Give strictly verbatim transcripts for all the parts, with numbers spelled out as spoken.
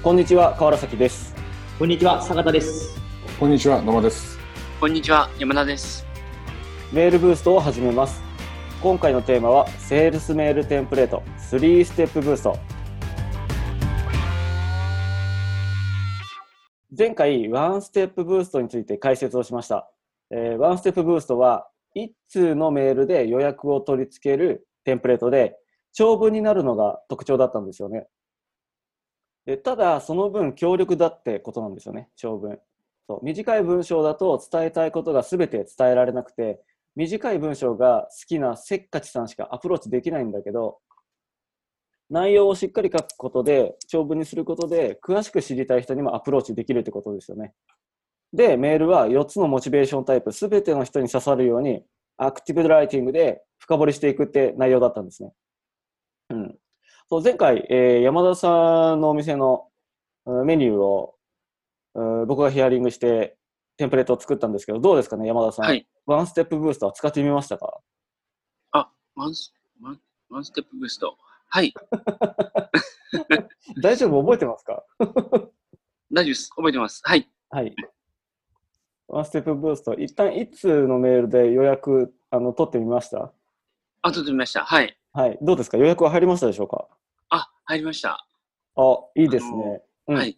こんにちは、川原崎です。 こんにちは、坂田です。 こんにちは、野間です。 こんにちは、山田です。 メールブーストを始めます。今回のテーマはセールスメールテンプレートスリーステップブースト。前回ワンステップブーストについて解説をしました。えー、ワンステップブーストは一通のメールで予約を取り付けるテンプレートで長文になるのが特徴だったんですよね。でただその分強力だってことなんですよね。長文そう短い文章だと伝えたいことが全て伝えられなくて、短い文章が好きなせっかちさんしかアプローチできないんだけど、内容をしっかり書くことで長文にすることで詳しく知りたい人にもアプローチできるってことですよね。でメールはよっつのモチベーションタイプ全ての人に刺さるようにアクティブライティングで深掘りしていくって内容だったんですね。うん、そう前回、えー、山田さんのお店のメニューを僕がヒアリングしてテンプレートを作ったんですけど、どうですかね、山田さん。はい、ワンステップブーストは使ってみましたか？ あ、ワンス、ワン、ワンステップブースト。はい。 大丈夫？覚えてますか？ 大丈夫です。覚えてます。はい。 はい。ワンステップブースト、一旦いつのメールで予約あの取ってみました？ あ、取ってみました。はい。 はい。どうですか？予約は入りましたでしょうか？ あ、入りました。 あ、いいですね。 うん、はい。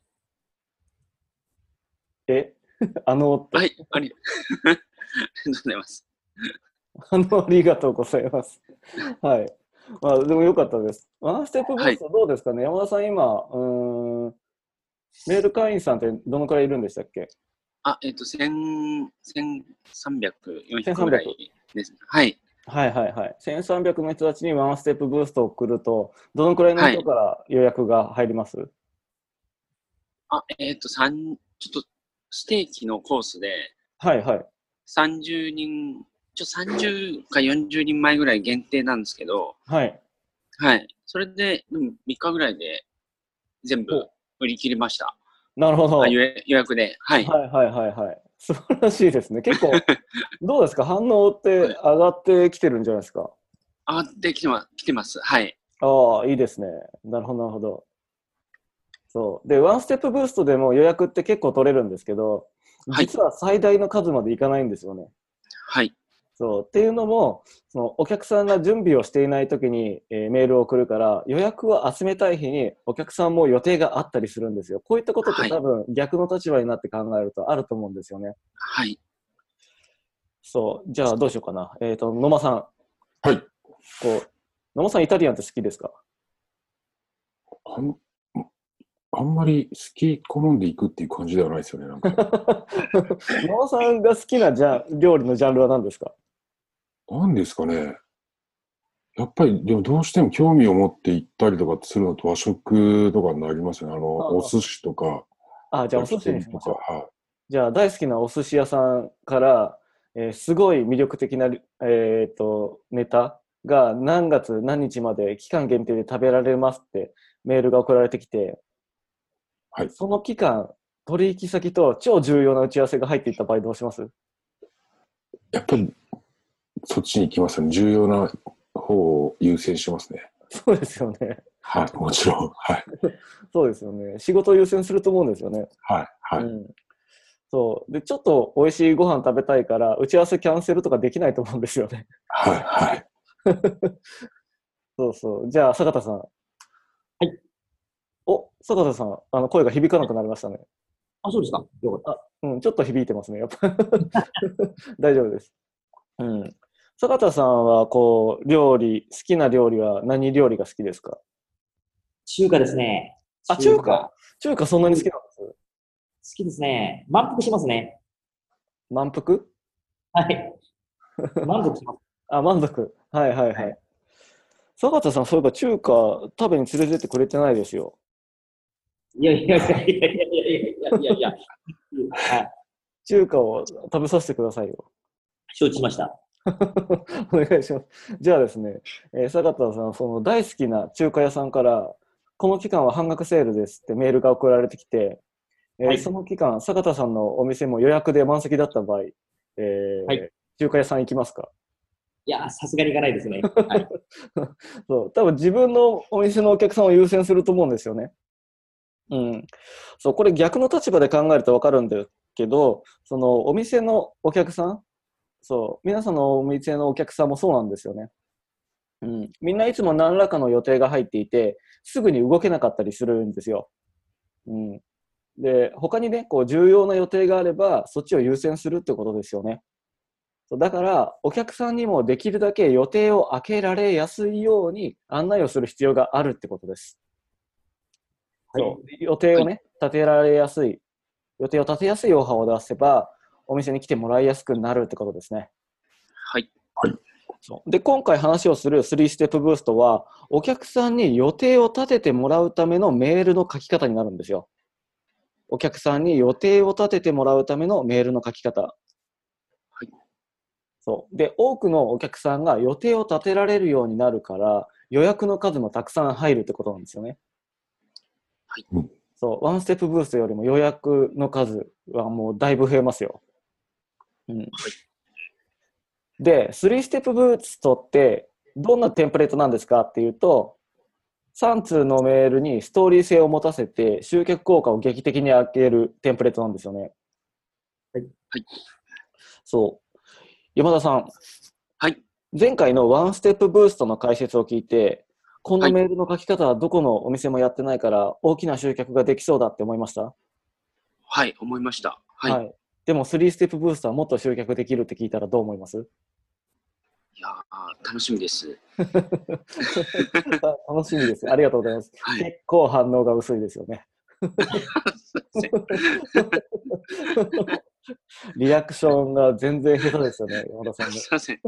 えあのって。 はい、あり、ありがとうございます。 あの、ありがとうございます。はい。まあ、でもよかったです。ワンステップブーストどうですかね、はい、山田さん今、うーん、メール会員さんってどのくらいいるんでしたっけ？ あ、えっと、せんさんびゃく、よんひゃくぐらいですね。はい。 はいはいはい。せんさんびゃくの人たちにワンステップブーストを送ると、どのくらいの人から予約が入ります？はい、 あ、えっと、三ちょっと、ステーキのコースで、 はいはい。 さんじゅうにん、ちょさんじゅうかよんじゅうにんまえぐらい限定なんですけど、 はい。 はい。それで、でもみっかぐらいで全部売り切りました。 なるほど。 予約で。はい。 はいはいはいはい。素晴らしいですね。結構、どうですか？反応って上がってきてるんじゃないですか？ 上がってきてます。来てます。はい。 ああ、いいですね。なるほどなるほど。そう。で、ワンステップブーストでも予約って結構取れるんですけど、実は最大の数までいかないんですよね。 はい。 そう。っていうのも、そのお客さんが準備をしていないときに、えー、メールを送るから、予約を集めたい日にお客さんも予定があったりするんですよ。こういったことって多分逆の立場になって考えるとあると思うんですよね。 はい。 そう。じゃあどうしようかな。えっと、野間さん。 はい。 こう、野間さんイタリアンって好きですか？ あん、あんまり好き好んでいくっていう感じではないですよね。なんか野間さんが好きなジャン料理のジャンルは何ですか？ 何ですかね。やっぱりでもどうしても興味を持って行ったりとかするのと和食とかになりますよね。あの、ああお寿司とか。 あ、じゃあお寿司にしましょう。 はい、 じゃあ大好きなお寿司屋さんから、えー、すごい魅力的な、えー、とネタが何月何日まで期間限定で食べられますってメールが送られてきて、はい、その期間取引先と超重要な打ち合わせが入っていった場合どうします？ やっぱりそっちに行きますね。重要な方を優先しますね。 そうですよね。 はい、もちろん。はい。 そうですよね。仕事を優先すると思うんですよね。 はい、はい。 うん、そうでちょっと美味しいご飯食べたいから打ち合わせキャンセルとかできないと思うんですよね。 はい、はい。 そうそう。じゃあ坂田さん。はい。お、坂田さん、あの声が響かなくなりましたね。 あ、そうですか。よかった。 うん、ちょっと響いてますね。やっぱ大丈夫です。うん。坂田さんはこう料理好きな料理は何料理が好きですか？ 中華ですね。 あ、中華。中華そんなに好きなんです？ 好きですね。満腹しますね。 満腹？ はい。満足します。 あ、満足。はいはいはい。はい、坂田さん、そういえば中華食べに連れてってくれてないですよ。 いやいやいやいやいやいやいやいや。はい。 中華を食べさせてくださいよ。 承知しました。 お願いします。じゃあですね、えー、坂田さん、その大好きな中華屋さんから、この期間は半額セールですってメールが送られてきて、えーはい、その期間、坂田さんのお店も予約で満席だった場合、えーはい、中華屋さん行きますか？ いやー、さすがに行かないですね。はい、 そう、多分自分のお店のお客さんを優先すると思うんですよね。 うん。そう、これ逆の立場で考えるとわかるんだけど、そのお店のお客さん、そう、皆さんのお店のお客さんもそうなんですよね。うん。みんないつも何らかの予定が入っていて、すぐに動けなかったりするんですよ。うん。で、他にね、こう重要な予定があれば、そっちを優先するってことですよね。そうだから、お客さんにもできるだけ予定を空けられやすいように案内をする必要があるってことです。 はい。 そう、予定をね、立てられやすい、予定を立てやすいオファーを出せば、お店に来てもらいやすくなるってことですね。 はい。 そうで、今回話をするスリーステップブーストは、お客さんに予定を立ててもらうためのメールの書き方になるんですよ。お客さんに予定を立ててもらうためのメールの書き方。 はい。 そう。で、多くのお客さんが予定を立てられるようになるから、予約の数もたくさん入るってことなんですよね。 はい。 そう。ワンステップブーストよりも予約の数はもうだいぶ増えますよ。うん。で、スリーステップブーストってどんなテンプレートなんですかっていうと、さん通のメールにストーリー性を持たせて集客効果を劇的に上げるテンプレートなんですよね。 はい。 はい。 そう。山田さん。 はい。 前回のワンステップブーストの解説を聞いて、こんなメールの書き方はどこのお店もやってないから大きな集客ができそうだって思いました？ はい、思いました。はい。はい、 でもスリーステップブーストはもっと集客できるって聞いたらどう思います？ いやー、楽しみです。 楽しみです。ありがとうございます。はい、結構反応が薄いですよね。リアクションが全然下手ですよね、山田さんの。 すいません。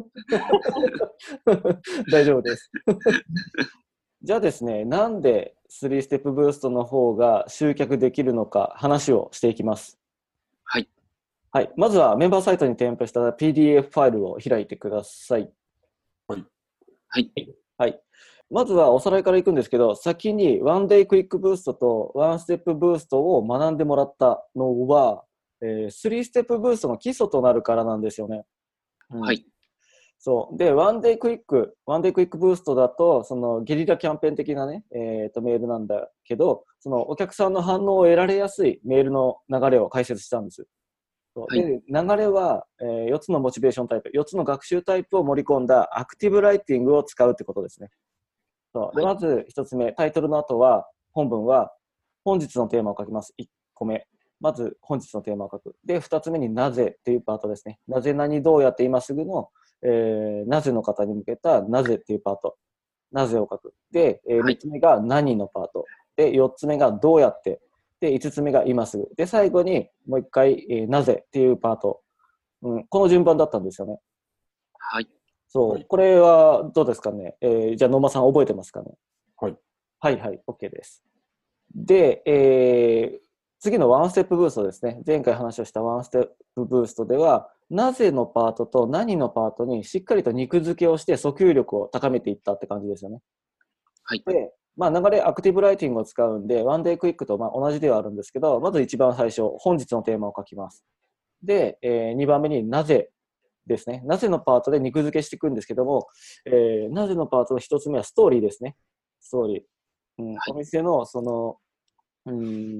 大丈夫です。じゃあですね、なんでスリーステップブーストの方が集客できるのか話をしていきます。 はい。 はい。まずはメンバーサイトに添付した ピーディーエフ ファイルを開いてください。 はい。 はい。 はい。まずはおさらいからいくんですけど、先にワンデイクイックブーストとワンステップブーストを学んでもらったのは、えー、スリーステップブーストの基礎となるからなんですよね。うん、 はい。 そう。で、ワンデイクイック、ワンデイクイックブーストだと、そのゲリラキャンペーン的なね、えっと、メールなんだけど、そのお客さんの反応を得られやすいメールの流れを解説したんです。そうで、流れは、えー、よっつのモチベーションタイプ、よっつの学習タイプを盛り込んだアクティブライティングを使うってことですね。そうで、まずひとつめ、タイトルの後は、本文は、本日のテーマを書きます。いっこめ。まず、本日のテーマを書く。で、ふたつめになぜっていうパートですね。なぜ何どうやって今すぐの、えー、なぜの方に向けたなぜっていうパート。なぜを書く。で、えー、みっつめが何のパート。で、よっつめがどうやって。で、いつつめが今すぐ。で、最後にもう一回、えー、なぜっていうパート。うん、この順番だったんですよね。 はい。 そう。これはどうですかね。えー、じゃあ、野間さん覚えてますかね。 はい。 はいはい、OK です。で、えー、次のワンステップブーストですね。前回話をしたワンステップブーストでは、なぜのパートと何のパートにしっかりと肉付けをして訴求力を高めていったって感じですよね。 はい。 で、まあ、流れアクティブライティングを使うんで、ワンデイクイックとまあ同じではあるんですけど、まず一番最初、本日のテーマを書きます。で、えー、にばんめになぜですね。なぜのパートで肉付けしていくんですけども、えー、なぜのパートの一つ目はストーリーですね。ストーリー。うん、はい、お店のその、うん、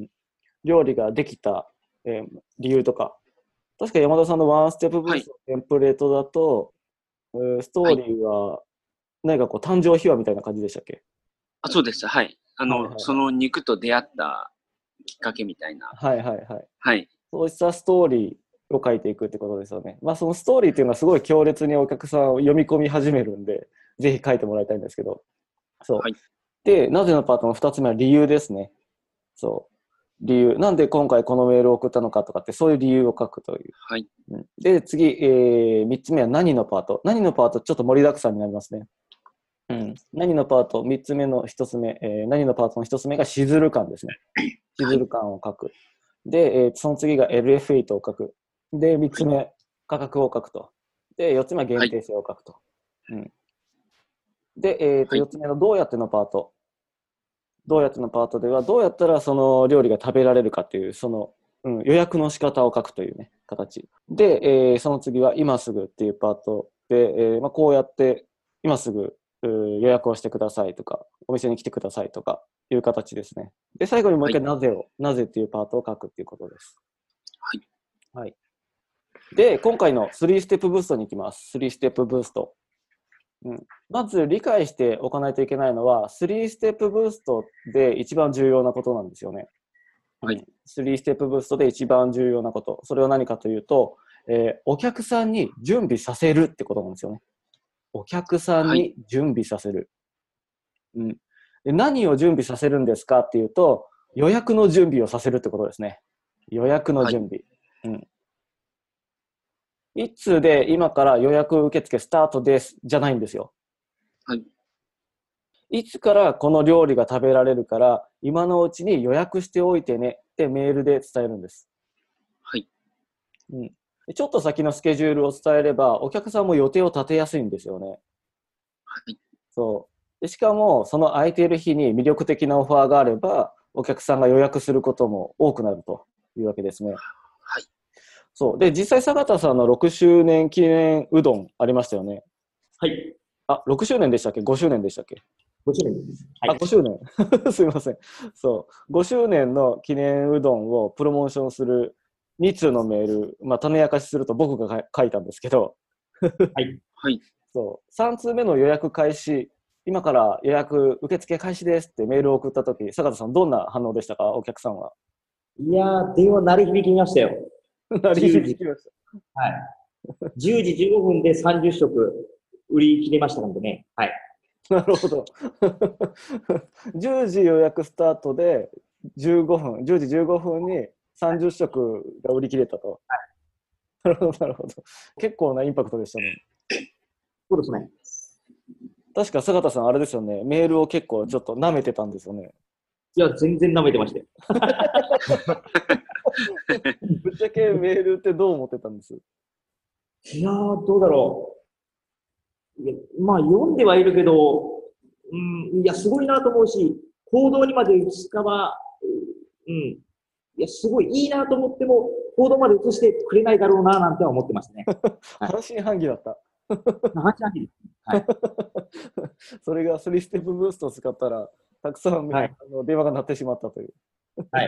料理ができた、えー、理由とか。確か山田さんのワンステップブースのテンプレートだと、はい、ストーリーは何かこう誕生秘話みたいな感じでしたっけ？ あ、そうです。はい。あの、はいはいはい、その肉と出会ったきっかけみたいな。 はいはいはい。 はい。 そうしたストーリーを書いていくってことですよね。まあそのストーリーっていうのはすごい強烈にお客さんを読み込み始めるんで、ぜひ書いてもらいたいんですけど。そう。はい、で、なぜのパートのふたつめは理由ですね。そう。理由。なんで今回このメールを送ったのかとかって、そういう理由を書くという。 はい。 で、次、えー、みっつめは何のパート。何のパートちょっと盛りだくさんになりますね。うん、何のパート、みっつめのひとつめ、えー、何のパートのひとつめがしずる感ですね。しずる感を書く。で、えー、その次が エルエフエイト を書く。で、みっつめ、価格を書くと。で、よっつめは限定性を書くと。はい、うん、で、えーと、よっつめのどうやってのパート。どうやってのパートでは、どうやったらその料理が食べられるかっていう、その、うん、予約の仕方を書くというね、形。で、えー、その次は今すぐっていうパートで、えーまあ、こうやって、今すぐう予約をしてくださいとか、お店に来てくださいとかいう形ですね。で、最後にもう一回なぜを、なぜっていうパートを書くっていうことです。 はい。 はい。で、今回のスリーステップブーストに行きます。スリーステップブースト。うん、まず理解しておかないといけないのは、スリーステップブーストで一番重要なことなんですよね。 はい。 スリーステップブーストで一番重要なこと。それは何かというと、えー、お客さんに準備させるってことなんですよね。お客さんに準備させる。はい、うん、で何を準備させるんですかっていうと、予約の準備をさせるってことですね。予約の準備。はい、うん一通で今から予約受付スタートですじゃないんですよ。 はい。 いつからこの料理が食べられるから今のうちに予約しておいてねってメールで伝えるんです。 はい。 うん。ちょっと先のスケジュールを伝えればお客さんも予定を立てやすいんですよね。 はい。 そうでしかもその空いている日に魅力的なオファーがあればお客さんが予約することも多くなるというわけですね。 はい。 そうで実際坂田さんのろくしゅうねん記念うどんありましたよね。 はい。 あ、ろくしゅうねんでしたっけ ?ご 周年でしたっけ？ ごしゅうねんです。はい、 あ、ごしゅうねん。すいません。そう。ごしゅうねんの記念うどんをプロモーションするに通のメール、まあ、種明かしすると僕が書いたんですけど、 はい。 はい。 そう。さん通目の予約開始、今から予約受付開始ですってメールを送ったとき、坂田さんどんな反応でしたか？お客さんは。 いやー、電話鳴り響きましたよ。 鳴り響きました。 はい。じゅうじじゅうごふんでさんじゅっしょく売り切れましたのでね。はい。 なるほど。じゅうじ予約スタートでじゅうごふん、じゅうじじゅうごふんにさんじゅっしょくが売り切れたと。 はい。 なるほど、なるほど。結構なインパクトでしたね。 そうですね。 確か坂田さん、あれですよね。メールを結構ちょっと舐めてたんですよね。 いや、全然舐めてましたよ。 ぶっちゃけメールってどう思ってたんです？ いやー、どうだろう。いやまあ、読んではいるけど、うん、いや、すごいなと思うし、行動にまで移すかは、うん、いや、すごいいいなと思っても、行動まで移してくれないだろうな、なんては思ってましたね。 はい、半信半疑だった。 半信半疑です。はい。 それがスリーステップブーストを使ったら、たくさん、はい、あの電話が鳴ってしまったという。 はい。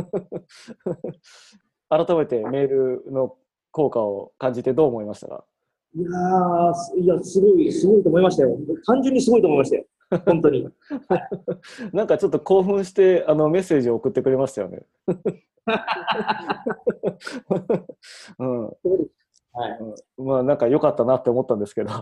改めてメールの効果を感じてどう思いましたか？ いやー、いや、すごい、すごいと思いましたよ。単純にすごいと思いましたよ。本当に。はい、 なんかちょっと興奮してあのメッセージを送ってくれましたよね。うん、はい、まあなんか良かったなって思ったんですけど。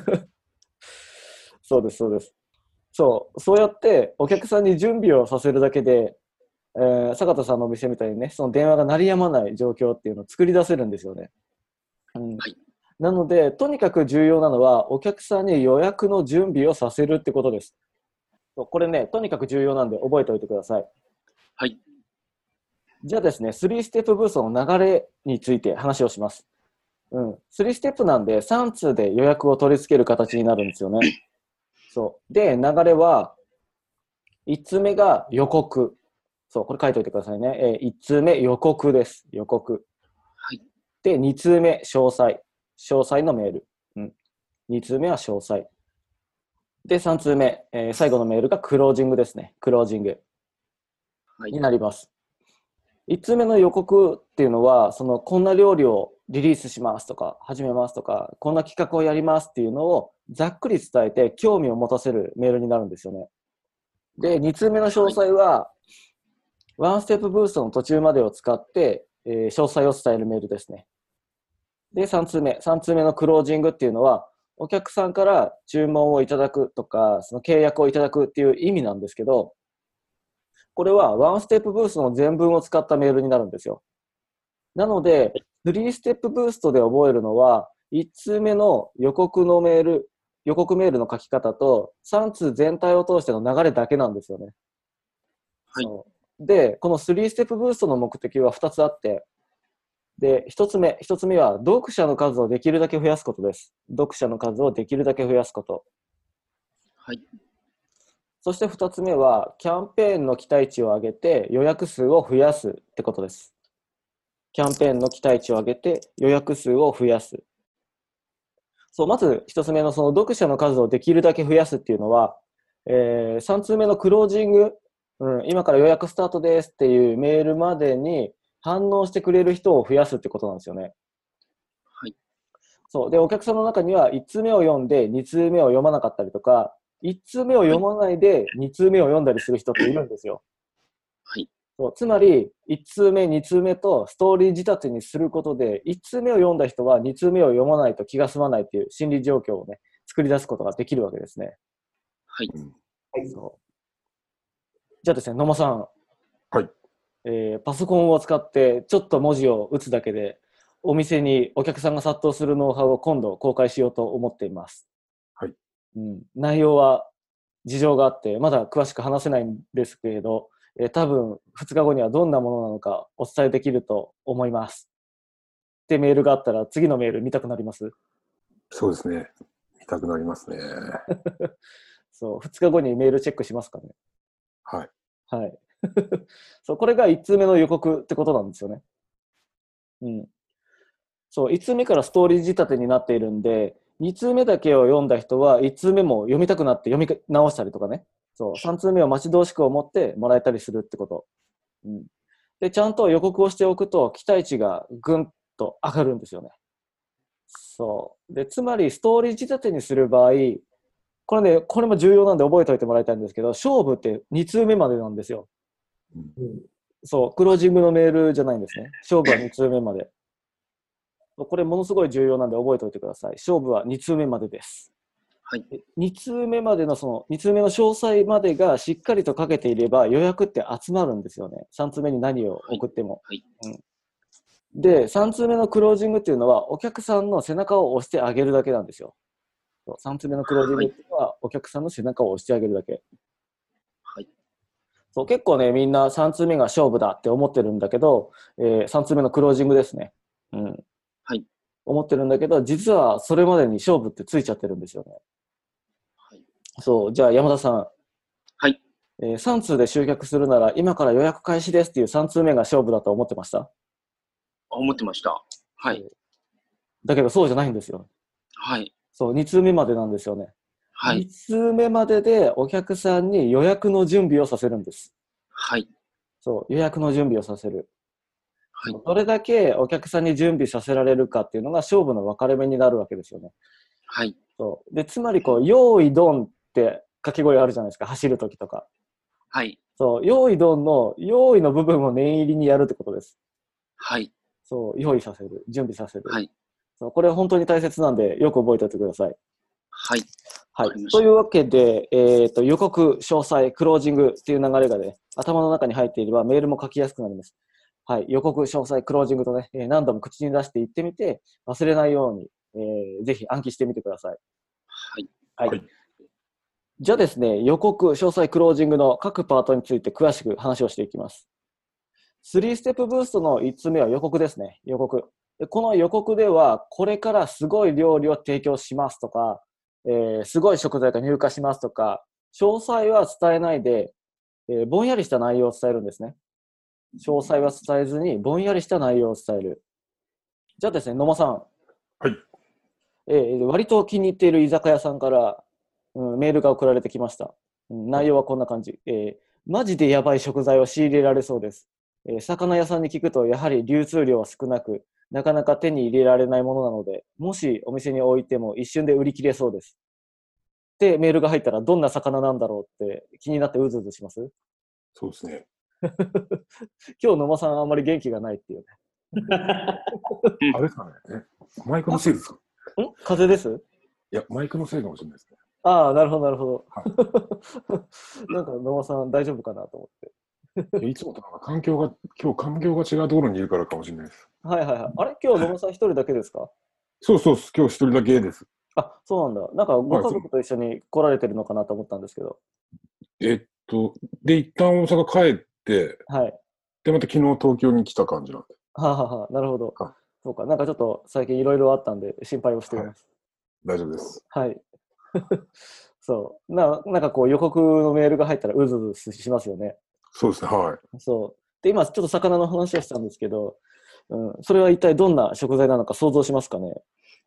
そうです、そうです。そう、そうやってお客さんに準備をさせるだけで、えー、坂田さんのお店みたいにね、その電話が鳴りやまない状況っていうのを作り出せるんですよね。うん、はい、なので、とにかく重要なのは、お客さんに予約の準備をさせるってことです。これね、とにかく重要なんで覚えておいてください。 はい。 じゃあですね、スリーステップブーストの流れについて話をします。うん。スリーステップなんで、さん通で予約を取り付ける形になるんですよね。そう。で、流れは、いち通目が予告。そう、これ書いておいてくださいね。えー、いち通目予告です。予告。 はい。 で、に通目詳細。詳細のメール。うん。に通目は詳細。で、さん通目、えー、最後のメールがクロージングですね。クロージング。はい。になります。いち通目の予告っていうのは、その、こんな料理をリリースしますとか、始めますとか、こんな企画をやりますっていうのをざっくり伝えて興味を持たせるメールになるんですよね。で、に通目の詳細は、ワンステップブーストの途中までを使って、えー、詳細を伝えるメールですね。で、さん通目。さん通目のクロージングっていうのは、お客さんから注文をいただくとか、その契約をいただくっていう意味なんですけど、これはワンステップブーストの全文を使ったメールになるんですよ。なので、スリーステップブーストで覚えるのは、いち通目の予告のメール、予告メールの書き方と、さん通全体を通しての流れだけなんですよね。 はい。 で、このスリーステップブーストの目的はふたつあって、で、ひとつめ、ひとつめは読者の数をできるだけ増やすことです。読者の数をできるだけ増やすこと。 はい。 そしてふたつめは、キャンペーンの期待値を上げて予約数を増やすってことです。キャンペーンの期待値を上げて予約数を増やす。 そう、まず一つ目のその読者の数をできるだけ増やすっていうのは、えー、さん通目のクロージング、うん、今から予約スタートですっていうメールまでに反応してくれる人を増やすってことなんですよね。 はい。 そう。で、お客さんの中にはいち通目を読んでに通目を読まなかったりとか、いち通目を読まないでに通目を読んだりする人っているんですよ。 はい。 そう、つまり、いち通目、に通目とストーリー仕立てにすることで、いち通目を読んだ人はに通目を読まないと気が済まないっていう心理状況をね、作り出すことができるわけですね。 はい。 はい。 そう。じゃあですね、野間さん。 はい。 えー、パソコンを使ってちょっと文字を打つだけで、お店にお客さんが殺到するノウハウを今度公開しようと思っています。 はい。 うん、内容は事情があって、まだ詳しく話せないんですけれど、えー、多分ふつかごにはどんなものなのかお伝えできると思います。ってメールがあったら次のメール見たくなります？ そうですね。見たくなりますね。 そう、ふつかごにメールチェックしますかね。 はい。 はい。そう、これがいち通目の予告ってことなんですよね。うん。そう、いち通目からストーリー仕立てになっているんで、に通目だけを読んだ人はいち通目も読みたくなって読み直したりとかね。そう、さん通目を待ち遠しく思ってもらえたりするってこと。うん。で、ちゃんと予告をしておくと期待値がぐんと上がるんですよね。そう。で、つまりストーリー仕立てにする場合、これね、これも重要なんで覚えておいてもらいたいんですけど、勝負ってに通目までなんですよ。 うん。 そう、クロージングのメールじゃないんですね。勝負はに通目まで。これものすごい重要なんで覚えておいてください。勝負はに通目までです。 はい。 に通目までのそのに通目の詳細までがしっかりと書けていれば予約って集まるんですよね。さん通目に何を送っても。 はい。 うん、で、さん通目のクロージングっていうのはお客さんの背中を押してあげるだけなんですよ。さん通目のクロージングっていうのはお客さんの背中を押してあげるだけ。 はい。 そう、結構ね、みんなさん通目が勝負だって思ってるんだけど、えー、さん通目のクロージングですね。うん。 はい。 思ってるんだけど、実はそれまでに勝負ってついちゃってるんですよね。 はい。 そう、じゃあ山田さん。 はい。 えー、さん通で集客するなら今から予約開始ですっていうさん通目が勝負だと思ってました？ 思ってました。はい。 だけどそうじゃないんですよ。 はい。 そう、に通目までなんですよね。 はい。 に通目まででお客さんに予約の準備をさせるんです。 はい。 そう、予約の準備をさせる。 はい。 どれだけお客さんに準備させられるかっていうのが勝負の分かれ目になるわけですよね。 はい。 そうで、つまりこう、用意ドンって掛け声あるじゃないですか、走るときとか。 はい。 そう、用意ドンの用意の部分を念入りにやるってことです。 はい。 そう、用意させる、準備させる。 はい。 そう、これは本当に大切なんで、よく覚えておいてください。 はい。 はい。というわけで、えっと、予告、詳細、クロージングっていう流れがね、頭の中に入っていればメールも書きやすくなります。はい。予告、詳細、クロージングとね、えー、何度も口に出して言ってみて、忘れないように、えー、ぜひ暗記してみてください。 はい。 はい。 はい、 じゃあですね、予告、詳細、クロージングの各パートについて詳しく話をしていきます。スリーステップブーストのいちつ目は予告ですね。予告。でこの予告では、これからすごい料理を提供しますとか、えー、すごい食材が入荷しますとか、詳細は伝えないで、えー、ぼんやりした内容を伝えるんですね。詳細は伝えずに、ぼんやりした内容を伝える。じゃあですね、野間さん。 はい。 えー、割と気に入っている居酒屋さんから、うん、メールが送られてきました。うん、内容はこんな感じ。えー、マジでやばい食材を仕入れられそうです。えー、魚屋さんに聞くと、やはり流通量は少なく、なかなか手に入れられないものなので、もしお店に置いても一瞬で売り切れそうです。で、メールが入ったらどんな魚なんだろうって気になってうずうずします？ そうですね。 今日野間さんあんまり元気がないっていうね。 あれですかね。え、マイクのせいですか？ ん？風邪です？ いや、マイクのせいかもしれないですね。 ああ、なるほど、なるほど。 はなんか野間さん大丈夫かなと思って。 いやいつもとなんか環境が、今日環境が違うところにいるからかもしれないです。 はいはいはい。あれ今日野間さん一人だけですか？ そうそう、今日一人だけです。 あ、そうなんだ。なんかご家族と一緒に来られてるのかなと思ったんですけど。 えっと、で、一旦大阪帰って、 はい。 で、また昨日東京に来た感じなんで。 はあ、はあはあ、なるほど。 はい、 そうか。なんかちょっと最近いろいろあったんで心配をしています。 はい、大丈夫です。 はい。そう。な、なんかこう予告のメールが入ったらうずうずしますよね。 そうですね、はい。 そう。で、今ちょっと魚の話をしたんですけど、うん、それは一体どんな食材なのか想像しますかね？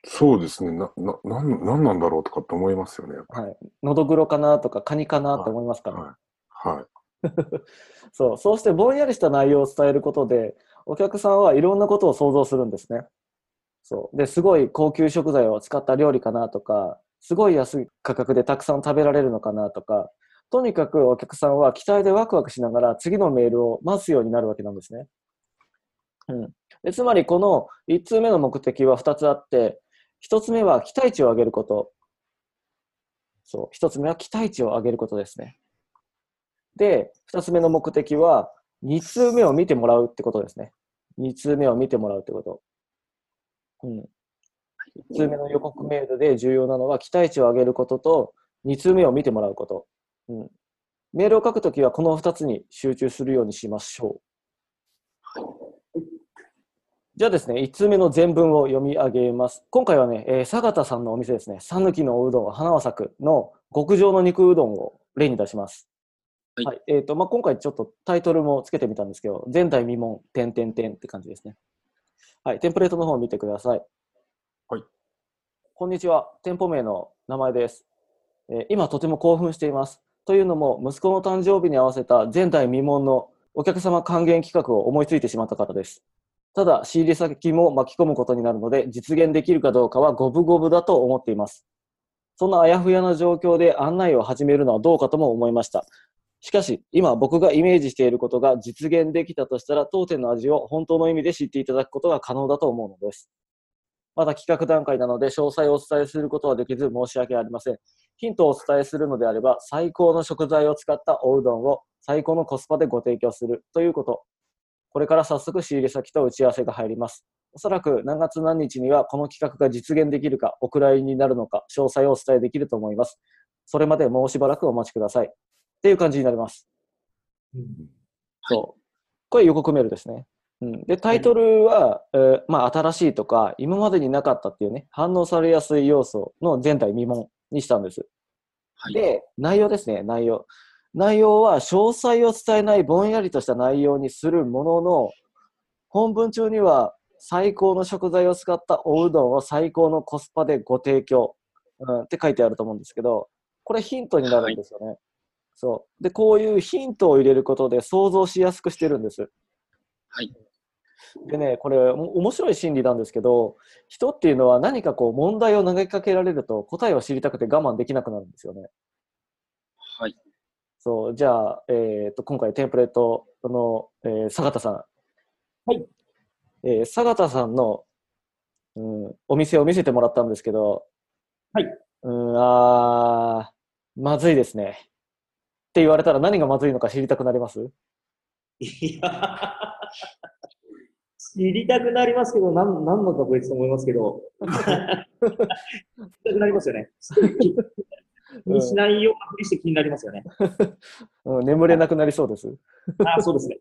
そうですね。な、な、なん、なんなんだろうとかって思いますよね。やっぱり。 はい。のどぐろかなとか、カニかなってはい。 思いますかね。 はい。はい。 そう、そうしてぼんやりした内容を伝えることで、お客さんはいろんなことを想像するんですね。そう。で、すごい高級食材を使った料理かなとか、すごい安い価格でたくさん食べられるのかなとか、とにかくお客さんは期待でワクワクしながら次のメールを待つようになるわけなんですね。うん。で、つまりこのいち通目の目的はふたつあって、ひとつめは期待値を上げること。そう。ひとつめは期待値を上げることですね。で、ふたつめの目的はに通目を見てもらうってことですね。に通目を見てもらうってこと。うん。いち通目の予告メールで重要なのは期待値を上げることとに通目を見てもらうこと。うん。メールを書くときはこのふたつに集中するようにしましょう。じゃあですね、いち通目の全文を読み上げます。今回はね、えー、佐方さんのお店ですね、さぬきのおうどん、花は咲くの極上の肉うどんを例に出します。はい。はい、えっと、まあ、今回ちょっとタイトルもつけてみたんですけど、前代未聞、点点点って感じですね。はい。テンプレートの方を見てください。 はい。 こんにちは。店舗名の名前です。えー、今とても興奮しています。というのも、息子の誕生日に合わせた前代未聞のお客様還元企画を思いついてしまった方です。ただ、仕入れ先も巻き込むことになるので、実現できるかどうかは五分五分だと思っています。そんなあやふやな状況で案内を始めるのはどうかとも思いました。しかし、今僕がイメージしていることが実現できたとしたら、当店の味を本当の意味で知っていただくことが可能だと思うのです。まだ企画段階なので、詳細をお伝えすることはできず申し訳ありません。ヒントをお伝えするのであれば、最高の食材を使ったおうどんを最高のコスパでご提供するということ。これから早速仕入れ先と打ち合わせが入ります。おそらく何月何日にはこの企画が実現できるか、お蔵入りになるのか、詳細をお伝えできると思います。それまでもうしばらくお待ちください。っていう感じになります。うん、そう。これ予告メールですね。うん、で、タイトルは、えー、まあ、新しいとか、今までになかったっていうね、反応されやすい要素の前代未聞にしたんです。はい、で、内容ですね、内容。内容は詳細を伝えないぼんやりとした内容にするものの、本文中には最高の食材を使ったおうどんを最高のコスパでご提供、うん、って書いてあると思うんですけど、これヒントになるんですよね。はい、そう。で、こういうヒントを入れることで想像しやすくしてるんです。はい。でね、これ面白い心理なんですけど、人っていうのは何かこう問題を投げかけられると答えを知りたくて我慢できなくなるんですよね。はい。そう、じゃあ、えー、と今回テンプレートの、えー、佐方さん。はい。えー、佐方さんの、うん、お店を見せてもらったんですけど、はい。うん、あー、まずいですね。って言われたら何がまずいのか知りたくなります？ いや知りたくなりますけど、なん、なんのかこいつと思いますけど。知りたくなりますよね。気にしないようなふりして気になりますよね。 うん、眠れなくなりそうです。 ああ、そうですね。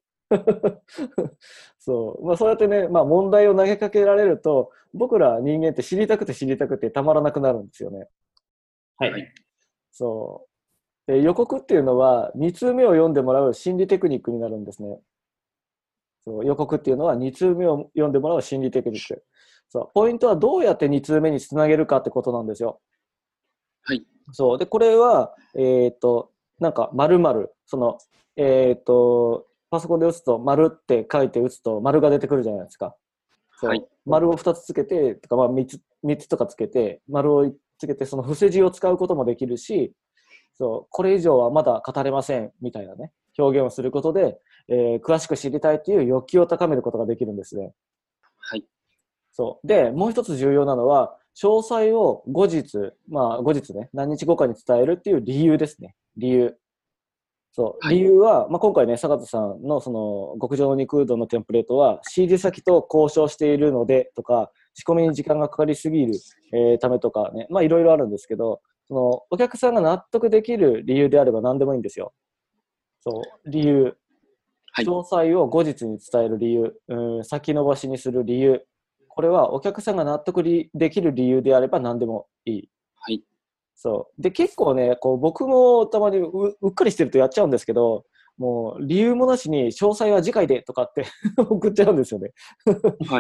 そう。まあそうやってね、まあ問題を投げかけられると、僕ら人間って知りたくて知りたくてたまらなくなるんですよね。はい。そう。で、予告っていうのはに通目を読んでもらう心理テクニックになるんですね。そう予告っていうのはに通目を読んでもらう心理テクニック。そう。ポイントはどうやってに通目につなげるかってことなんですよ。はい。そう。で、これは、えっと、なんか、〇〇、その、えっと、パソコンで打つと、丸って書いて打つと、丸が出てくるじゃないですか。そう。はい、丸をふたつつけて、とか、まあみっつ、みっつとかつけて、丸をつけて、その伏せ字を使うこともできるし、そう、これ以上はまだ語れません、みたいなね、表現をすることで、えー、詳しく知りたいという欲求を高めることができるんですね。はい。そう。で、もう一つ重要なのは、詳細を後日、まあ後日ね、何日後かに伝えるっていう理由ですね。理由。そう。理由は、まあ今回ね、坂田さんのその極上の肉うどんのテンプレートは、仕入れ先と交渉しているのでとか、仕込みに時間がかかりすぎる、えー、ためとかね、まあいろいろあるんですけど、そのお客さんが納得できる理由であれば何でもいいんですよ。そう。理由。詳細を後日に伝える理由、うん、先延ばしにする理由。これはお客さんが納得できる理由であれば何でもいい。はい。そう。で、結構ね、こう僕もたまに う, うっかりしてるとやっちゃうんですけど、もう理由もなしに詳細は次回でとかって送っちゃうんですよね。はい。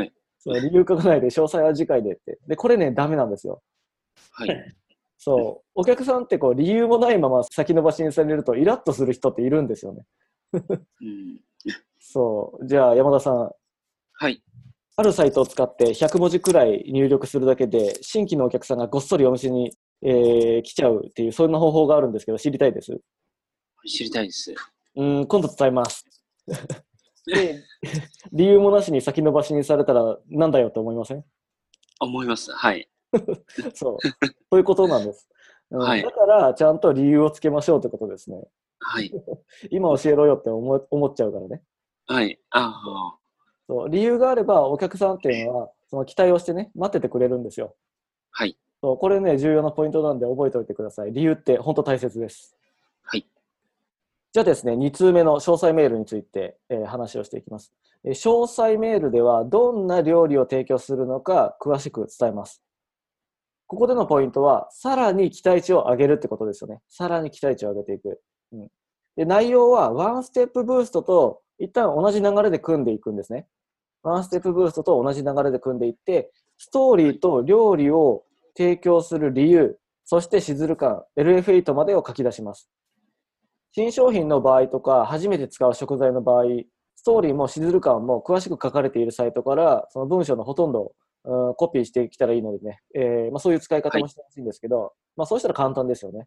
その理由書かないで詳細は次回でって。で、これね、ダメなんですよ。 はい。 そう。お客さんってこう理由もないまま先延ばしにされるとイラッとする人っているんですよね。 うん、 そう。じゃあ山田さん。 はい。 あるサイトを使ってひゃくもじくらい入力するだけで新規のお客さんがごっそりお店に、えー、来ちゃうっていうそんな方法があるんですけど知りたいです。 知りたいです。 うん、今度伝えます。で、理由もなしに先延ばしにされたらなんだよって思いません？ 思います。はい。 そう。そういうことなんです。うん、 はい。 だからちゃんと理由をつけましょうってことですね。 はい。 今教えろよって思思っちゃうからね。 はい。ああ。 そう、理由があればお客さんっていうのはその期待をしてね待っててくれるんですよ。 はい。 そう、これね重要なポイントなんで覚えておいてください。理由って本当大切です。 はい。 じゃあですね、に通目の詳細メールについて、えー、話をしていきます、えー。詳細メールではどんな料理を提供するのか詳しく伝えます。ここでのポイントはさらに期待値を上げるってことですよね。さらに期待値を上げていく。うん、で内容はワンステップブーストと一旦同じ流れで組んでいくんですね。ワンステップブーストと同じ流れで組んでいって、ストーリーと料理を提供する理由、そしてシズル感、エルエフエイト までを書き出します。新商品の場合とか、初めて使う食材の場合、ストーリーもシズル感も詳しく書かれているサイトから、その文章のほとんどを、うん、コピーしてきたらいいのでね、えーまあ、そういう使い方もしてほしいんですけど、はい、まあ、そうしたら簡単ですよね。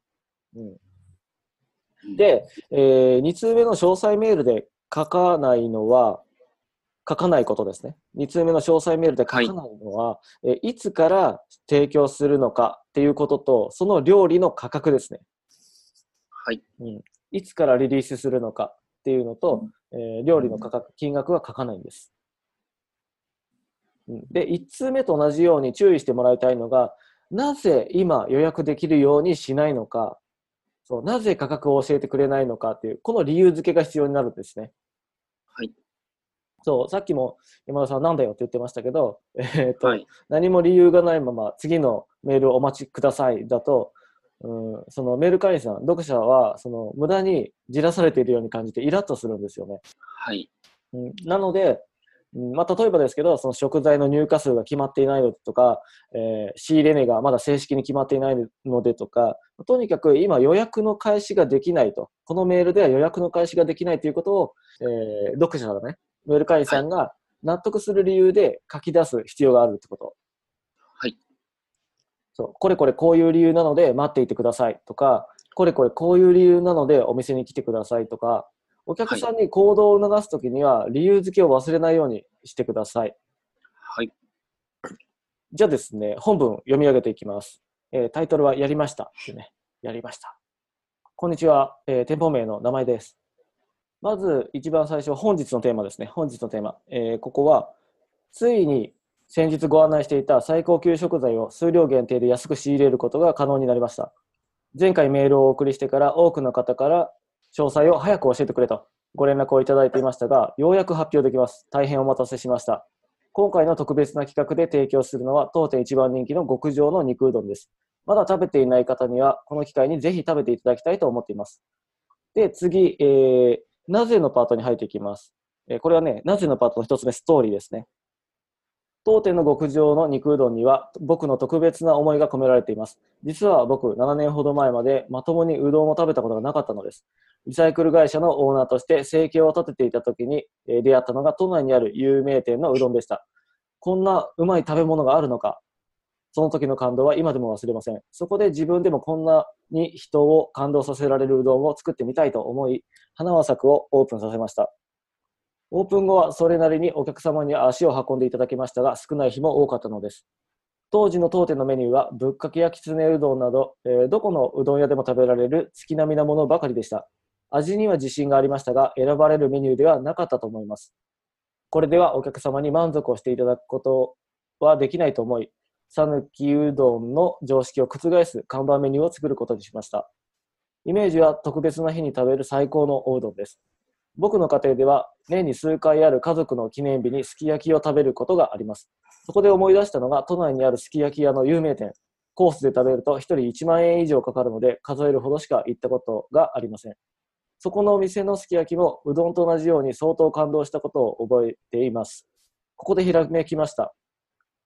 うん、で、えー、に通目の詳細メールで書かないのは、書かないことですね。に通目の詳細メールで書かないのは、はい、えいつから提供するのかっていうことと、その料理の価格ですね。 はい。 うん、いつからリリースするのかっていうのと、えー、料理の価格、金額は書かないんです。うん、で、いち通目と同じように注意してもらいたいのが、なぜ今予約できるようにしないのか、そう、なぜ価格を教えてくれないのかっていう、この理由付けが必要になるんですね。 はい。 そう、さっきも山田さんなんだよって言ってましたけど、えーとはい、 何も理由がないまま次のメールをお待ちくださいだと、うん、そのメール会員さん、読者はその無駄にじらされているように感じてイラッとするんですよね。 はい。 うん、なので、うんまあ、例えばですけど、その食材の入荷数が決まっていないのとか、えー、仕入れ値がまだ正式に決まっていないのでとか、とにかく今予約の開始ができないと、このメールでは予約の開始ができないということを、えー、読者がね、メール会員さんが納得する理由で書き出す必要があるってこと。 はい。 そう、これこれこういう理由なので待っていてくださいとか、これこれこういう理由なのでお店に来てくださいとか、お客さんに行動を促すときには理由付けを忘れないようにしてください。 はい。 じゃあですね、本文読み上げていきます。えー、タイトルはやりましたってね。やりました。こんにちは、えー、店舗名の名前です。まず一番最初、本日のテーマですね。本日のテーマ。えー、ここは、ついに先日ご案内していた最高級食材を数量限定で安く仕入れることが可能になりました。前回メールをお送りしてから多くの方から詳細を早く教えてくれとご連絡をいただいていましたが、ようやく発表できます。大変お待たせしました。今回の特別な企画で提供するのは当店一番人気の極上の肉うどんです。まだ食べていない方にはこの機会にぜひ食べていただきたいと思っています。で、次、えー、なぜのパートに入っていきます。えー、これはね、なぜのパートの一つ目、ストーリーですね。当店の極上の肉うどんには僕の特別な思いが込められています。実は僕、ななねんほど前までまともにうどんを食べたことがなかったのです。リサイクル会社のオーナーとして生計を立てていた時に出会ったのが都内にある有名店のうどんでした。こんなうまい食べ物があるのか。その時の感動は今でも忘れません。そこで自分でもこんなに人を感動させられるうどんを作ってみたいと思い、花は咲くをオープンさせました。オープン後はそれなりにお客様に足を運んでいただきましたが、少ない日も多かったのです。当時の当店のメニューはぶっかけやきつねうどんなど、えー、どこのうどん屋でも食べられる月並みなものばかりでした。味には自信がありましたが、選ばれるメニューではなかったと思います。これではお客様に満足をしていただくことはできないと思い、讃岐うどんの常識を覆す看板メニューを作ることにしました。イメージは特別な日に食べる最高のおうどんです。僕の家庭では年に数回ある家族の記念日にすき焼きを食べることがあります。そこで思い出したのが都内にあるすき焼き屋の有名店。コースで食べるとひとりいちまんえん以上かかるので数えるほどしか行ったことがありません。そこのお店のすき焼きもうどんと同じように相当感動したことを覚えています。ここでひらめきました。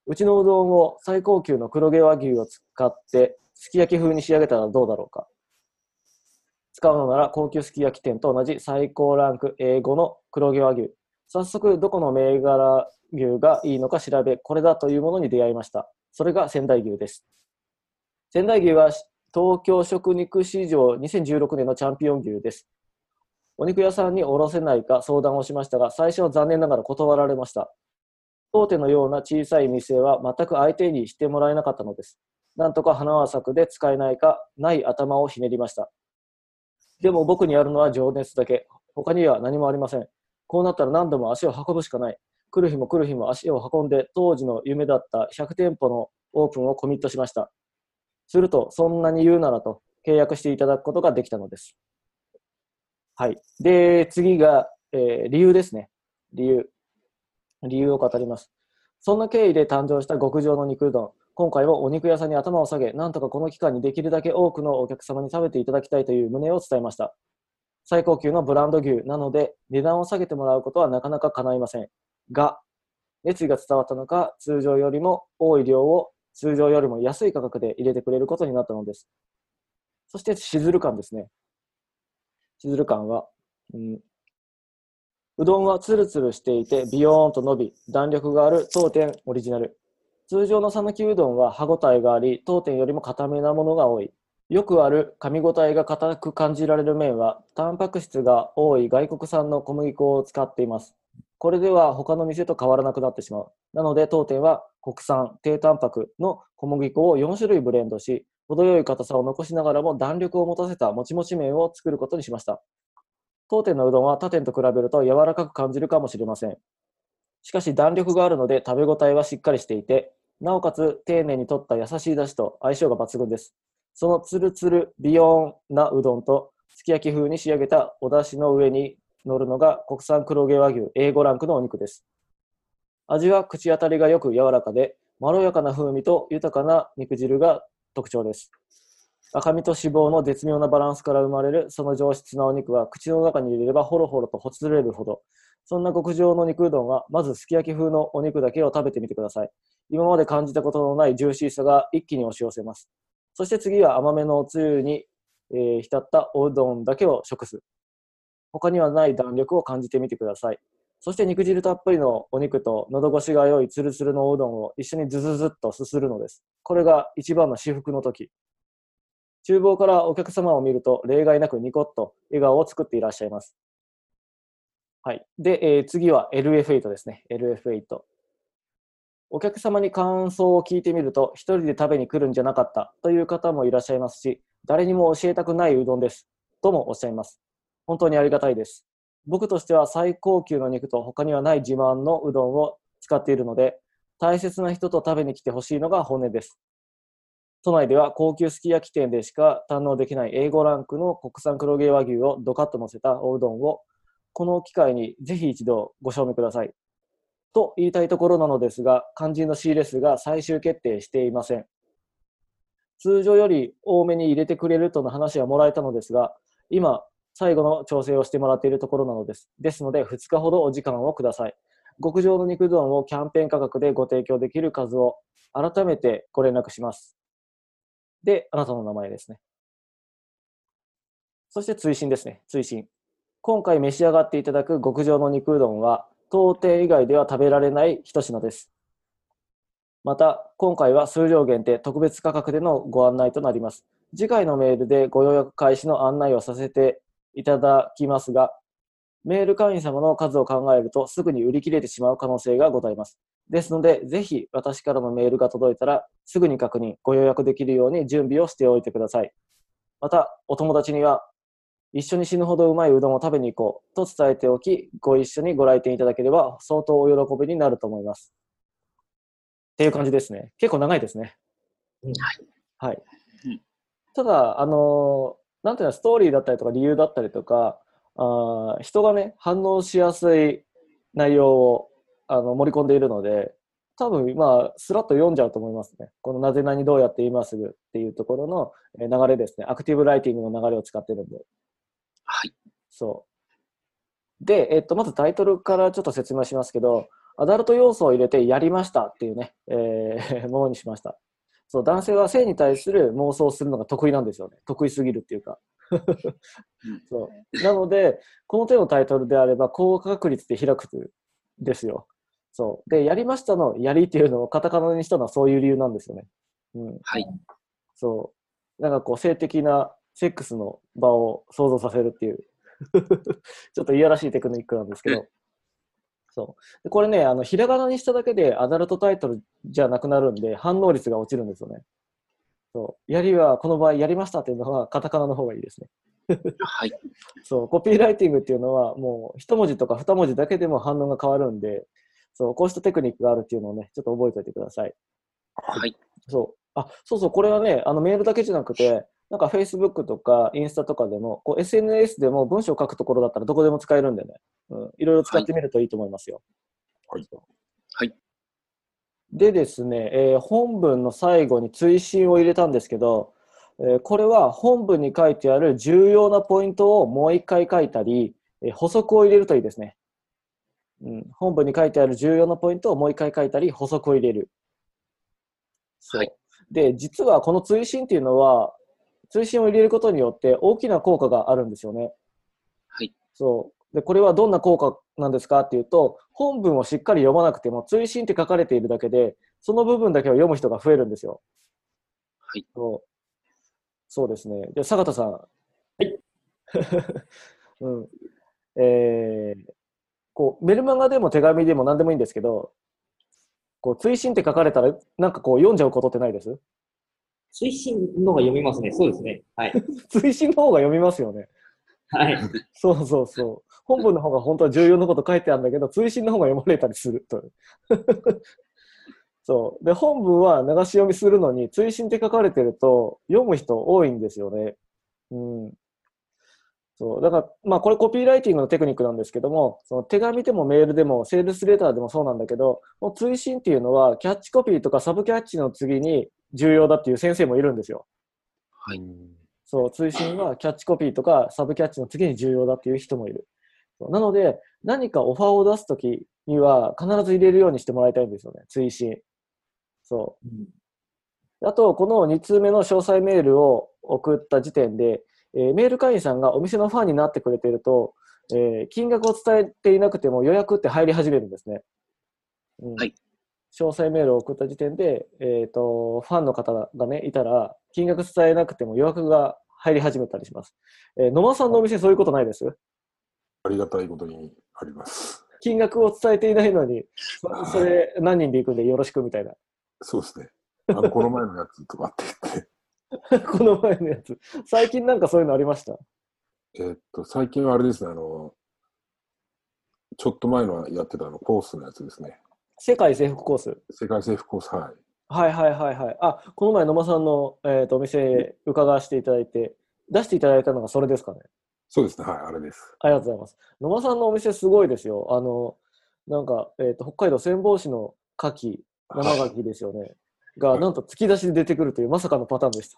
うちのうどんを最高級の黒毛和牛を使ってすき焼き風に仕上げたらどうだろうか。使うのなら高級すき焼き店と同じ最高ランク エーご の黒毛和牛。早速どこの銘柄牛がいいのか調べ、これだというものに出会いました。それが仙台牛です。仙台牛は東京食肉市場にせんじゅうろくねんのチャンピオン牛です。お肉屋さんに卸せないか相談をしましたが、最初は残念ながら断られました。当店のような小さい店は全く相手にしてもらえなかったのです。なんとか花は咲くで使えないか、ない頭をひねりました。でも僕にあるのは情熱だけ。他には何もありません。こうなったら何度も足を運ぶしかない。来る日も来る日も足を運んで、当時の夢だったひゃく店舗のオープンをコミットしました。すると、そんなに言うならと契約していただくことができたのです。はい。で、次が、えー理由ですね。理由。理由を語ります。そんな経緯で誕生した極上の肉うどん。今回はお肉屋さんに頭を下げ、なんとかこの期間にできるだけ多くのお客様に食べていただきたいという旨を伝えました。最高級のブランド牛なので、値段を下げてもらうことはなかなか叶いません。が、熱意が伝わったのか、通常よりも多い量を通常よりも安い価格で入れてくれることになったのです。そして、しずる感ですね。しずる感は、うん、うどんはツルツルしていてビヨーンと伸び、弾力がある当店オリジナル。通常の讃岐うどんは歯ごたえがあり、当店よりも固めなものが多い。よくある噛み応えが硬く感じられる麺は、タンパク質が多い外国産の小麦粉を使っています。これでは他の店と変わらなくなってしまう。なので当店は国産、低タンパクの小麦粉をよん種類ブレンドし、程よい硬さを残しながらも弾力を持たせたもちもち麺を作ることにしました。当店のうどんは他店と比べると柔らかく感じるかもしれません。しかし弾力があるので食べ応えはしっかりしていて、なおかつ丁寧に取った優しい出汁と相性が抜群です。そのツルツルビヨーンなうどんとすき焼き風に仕上げたお出汁の上に乗るのが国産黒毛和牛 エーご ランクのお肉です。味は口当たりがよく柔らかで、まろやかな風味と豊かな肉汁が特徴です。赤身と脂肪の絶妙なバランスから生まれるその上質なお肉は口の中に入れればホロホロとほつれるほど。そんな極上の肉うどんはまずすき焼き風のお肉だけを食べてみてください。今まで感じたことのないジューシーさが一気に押し寄せます。そして次は甘めのおつゆに、えー浸ったおうどんだけを食す。他にはない弾力を感じてみてください。そして肉汁たっぷりのお肉と喉越しが良いツルツルのおうどんを一緒にズズズッとすするのです。これが一番の至福の時。厨房からお客様を見ると例外なくニコッと笑顔を作っていらっしゃいます。はい。で、えー次は エルエフエイト ですね。エルエフエイト。お客様に感想を聞いてみると、一人で食べに来るんじゃなかったという方もいらっしゃいますし、誰にも教えたくないうどんですともおっしゃいます。本当にありがたいです。僕としては最高級の肉と他にはない自慢のうどんを使っているので、大切な人と食べに来てほしいのが本音です。都内では高級すき焼き店でしか堪能できない エーご ランクの国産黒毛和牛をドカッと乗せたおうどんを、この機会にぜひ一度ご賞味ください。と言いたいところなのですが、肝心の仕入れ数が最終決定していません。通常より多めに入れてくれるとの話はもらえたのですが、今、最後の調整をしてもらっているところなのです。ですので、ふつかほどお時間をください。極上の肉うどんをキャンペーン価格でご提供できる数を改めてご連絡します。で、あなたの名前ですね。そして追伸ですね。追伸。今回召し上がっていただく極上の肉うどんは、当店以外では食べられない一品です。また、今回は数量限定特別価格でのご案内となります。次回のメールでご予約開始の案内をさせていただきますが、メール会員様の数を考えるとすぐに売り切れてしまう可能性がございます。ですので、ぜひ私からのメールが届いたらすぐに確認、ご予約できるように準備をしておいてください。また、お友達には一緒に死ぬほどうまいうどんを食べに行こうと伝えておき、ご一緒にご来店いただければ相当お喜びになると思います。っていう感じですね。結構長いですね。 うんはい。 うんただ、あのーなんていうの、ストーリーだったりとか理由だったりとか、あー人がね、反応しやすい内容をあの盛り込んでいるので、多分、まあ、スラッと読んじゃうと思いますね。このなぜなにどうやって今すぐっていうところのえー流れですね。アクティブライティングの流れを使ってるんで。 はい。 そう。で、えっと、まずタイトルからちょっと説明しますけど、 アダルト要素を入れてやりましたっていうね、えー、ものにしました。そう、男性は性に対する妄想をするのが得意なんですよね。得意すぎるっていうか。そうなので、この手のタイトルであれば、高確率で開くんですよ。そう。で、やりましたのやりっていうのをカタカナにしたのはそういう理由なんですよね。うん。 はい。 そう。なんかこう、性的なセックスの場を想像させるっていう、ちょっといやらしいテクニックなんですけど、そうでこれね、あのひらがなにしただけでアダルトタイトルじゃなくなるんで、反応率が落ちるんですよね。そうやりは、この場合、やりましたっていうのは、カタカナの方がいいですね。 はい。 そう、コピーライティングっていうのは、もう一文字とか二文字だけでも反応が変わるんで、そう、こうしたテクニックがあるっていうのをね、ちょっと覚えておいてください。 はい。 そう。あ、そうそう、これはね、あのメールだけじゃなくて、なんか Facebook とかインスタとかでも、こう エスエヌエス でも文章を書くところだったらどこでも使えるんでね、うん、いろいろ使ってみるといいと思いますよ。 はい。 はい。 でですね、えー本文の最後に追伸を入れたんですけど、えーこれは本文に書いてある重要なポイントをもう一回書いたり、えー補足を入れるといいですね。うん、本文に書いてある重要なポイントをもう一回書いたり、補足を入れる。そう。 はい。 で、実はこの追伸っていうのは、追伸を入れることによって大きな効果があるんですよね。 はい。 そう。で、これはどんな効果なんですかっていうと、本文をしっかり読まなくても、追伸って書かれているだけで、その部分だけを読む人が増えるんですよ。 はい。 そうそうですね。で、坂田さん。 はい。 うん。えー、こう、メルマガでも手紙でも何でもいいんですけど、こう、追伸って書かれたら、なんかこう、読んじゃうことってないです？ 推進のが読みますね。そうですね。はい。 追伸の方が読みますよね。 はい。 そうそうそう。本文の方が本当は重要なこと書いてあるんだけど、追伸の方が読まれたりすると。そう。で、本文は流し読みするのに、追伸って書かれてると、読む人多いんですよね。うん。そう。だから、まあ、これコピーライティングのテクニックなんですけども、その手紙でもメールでも、セールスレターでもそうなんだけど、もう追伸っていうのは、キャッチコピーとかサブキャッチの次に重要だっていう先生もいるんですよ。 はい。 そう、追伸はキャッチコピーとかサブキャッチの次に重要だっていう人もいる。そうなので、何かオファーを出すときには必ず入れるようにしてもらいたいんですよね、追伸。そう。 うんあと、このに通目の詳細メールを送った時点で、えーメール会員さんがお店のファンになってくれていると、えー金額を伝えていなくても予約って入り始めるんですね。うん、 はい。 詳細メールを送った時点で、えーと、ファンの方がね、いたら、金額伝えなくても予約が入り始めたりします。えー野間さんのお店そういうことないです？ ありがたいことにあります。 金額を伝えていないのに、そはいそれ何人で行くんでよろしくみたいな。 そうですね。あの、この前のやつとかって言って、 この前のやつ。最近なんかそういうのありました？ えーっと、最近はあれですね、あの、ちょっと前のやってたあのコースのやつですね。 世界征服コース。 世界征服コース、はい。 はいはいはいはい。あ、この前野間さんの、えーとお店伺わせていただいて、出していただいたのがそれですかね。 そうですね、はい、あれです。 ありがとうございます。野間さんのお店すごいですよ。あの、なんか、えーと、北海道仙坊市の牡蠣、生牡蠣ですよね。が、なんと突き出しで出てくるというまさかのパターンでした。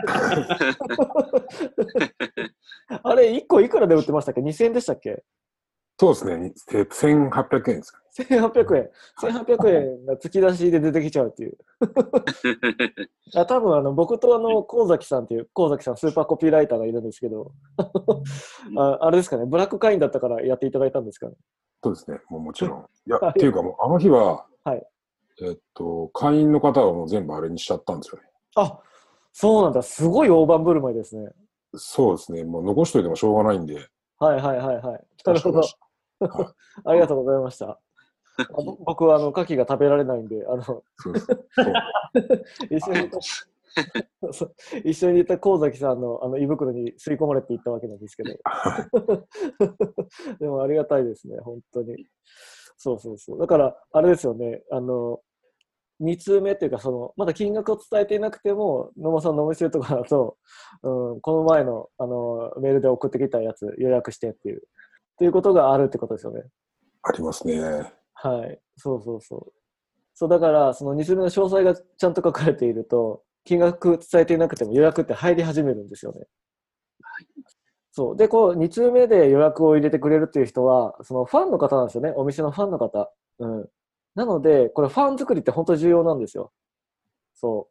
あれ、いっこいくらで売ってましたっけ？ にせんえんでしたっけ？ そうですね、えーせんはっぴゃくえんですかね。 せんはっぴゃくえん。せんはっぴゃくえんが突き出しで出てきちゃうっていう。あ多分あの僕とあの神崎さんっていう神崎さんスーパーコピーライターがいるんですけどああれですかね、ブラック会員だったからやっていただいたんですかね。 そうですね、もうもちろん。いや、 はいっていうかもう、あの日は、 はい。 えーっと、会員の方はもう全部あれにしちゃったんですよね。 あ、そうなんだ。すごい大盤振る舞いですね。 そうですね、もう残しといてもしょうがないんで、 はいはいはいはい。なるほど。 はありがとうございました。あぼ僕はあの牡蠣が食べられないんで、あのそうです。そう一緒にいたそう一緒にいた神崎さんのあの胃袋に吸い込まれていったわけなんですけど。 はいでもありがたいですね、本当に。そうそうそう。だから、あれですよね、あの、に通目っていうか、その、まだ金額を伝えていなくても、野間さんのお店とかだと、うん、この前の、あの、メールで送ってきたやつ予約してっていう、っていうことがあるってことですよね。 ありますね。 はい。そうそうそう。そう、だから、そのに通目の詳細がちゃんと書かれていると、金額伝えていなくても予約って入り始めるんですよね。そう。で、こう、に通目で予約を入れてくれるっていう人は、そのファンの方なんですよね。お店のファンの方。うん。 なので、これファン作りって本当に重要なんですよ。そう。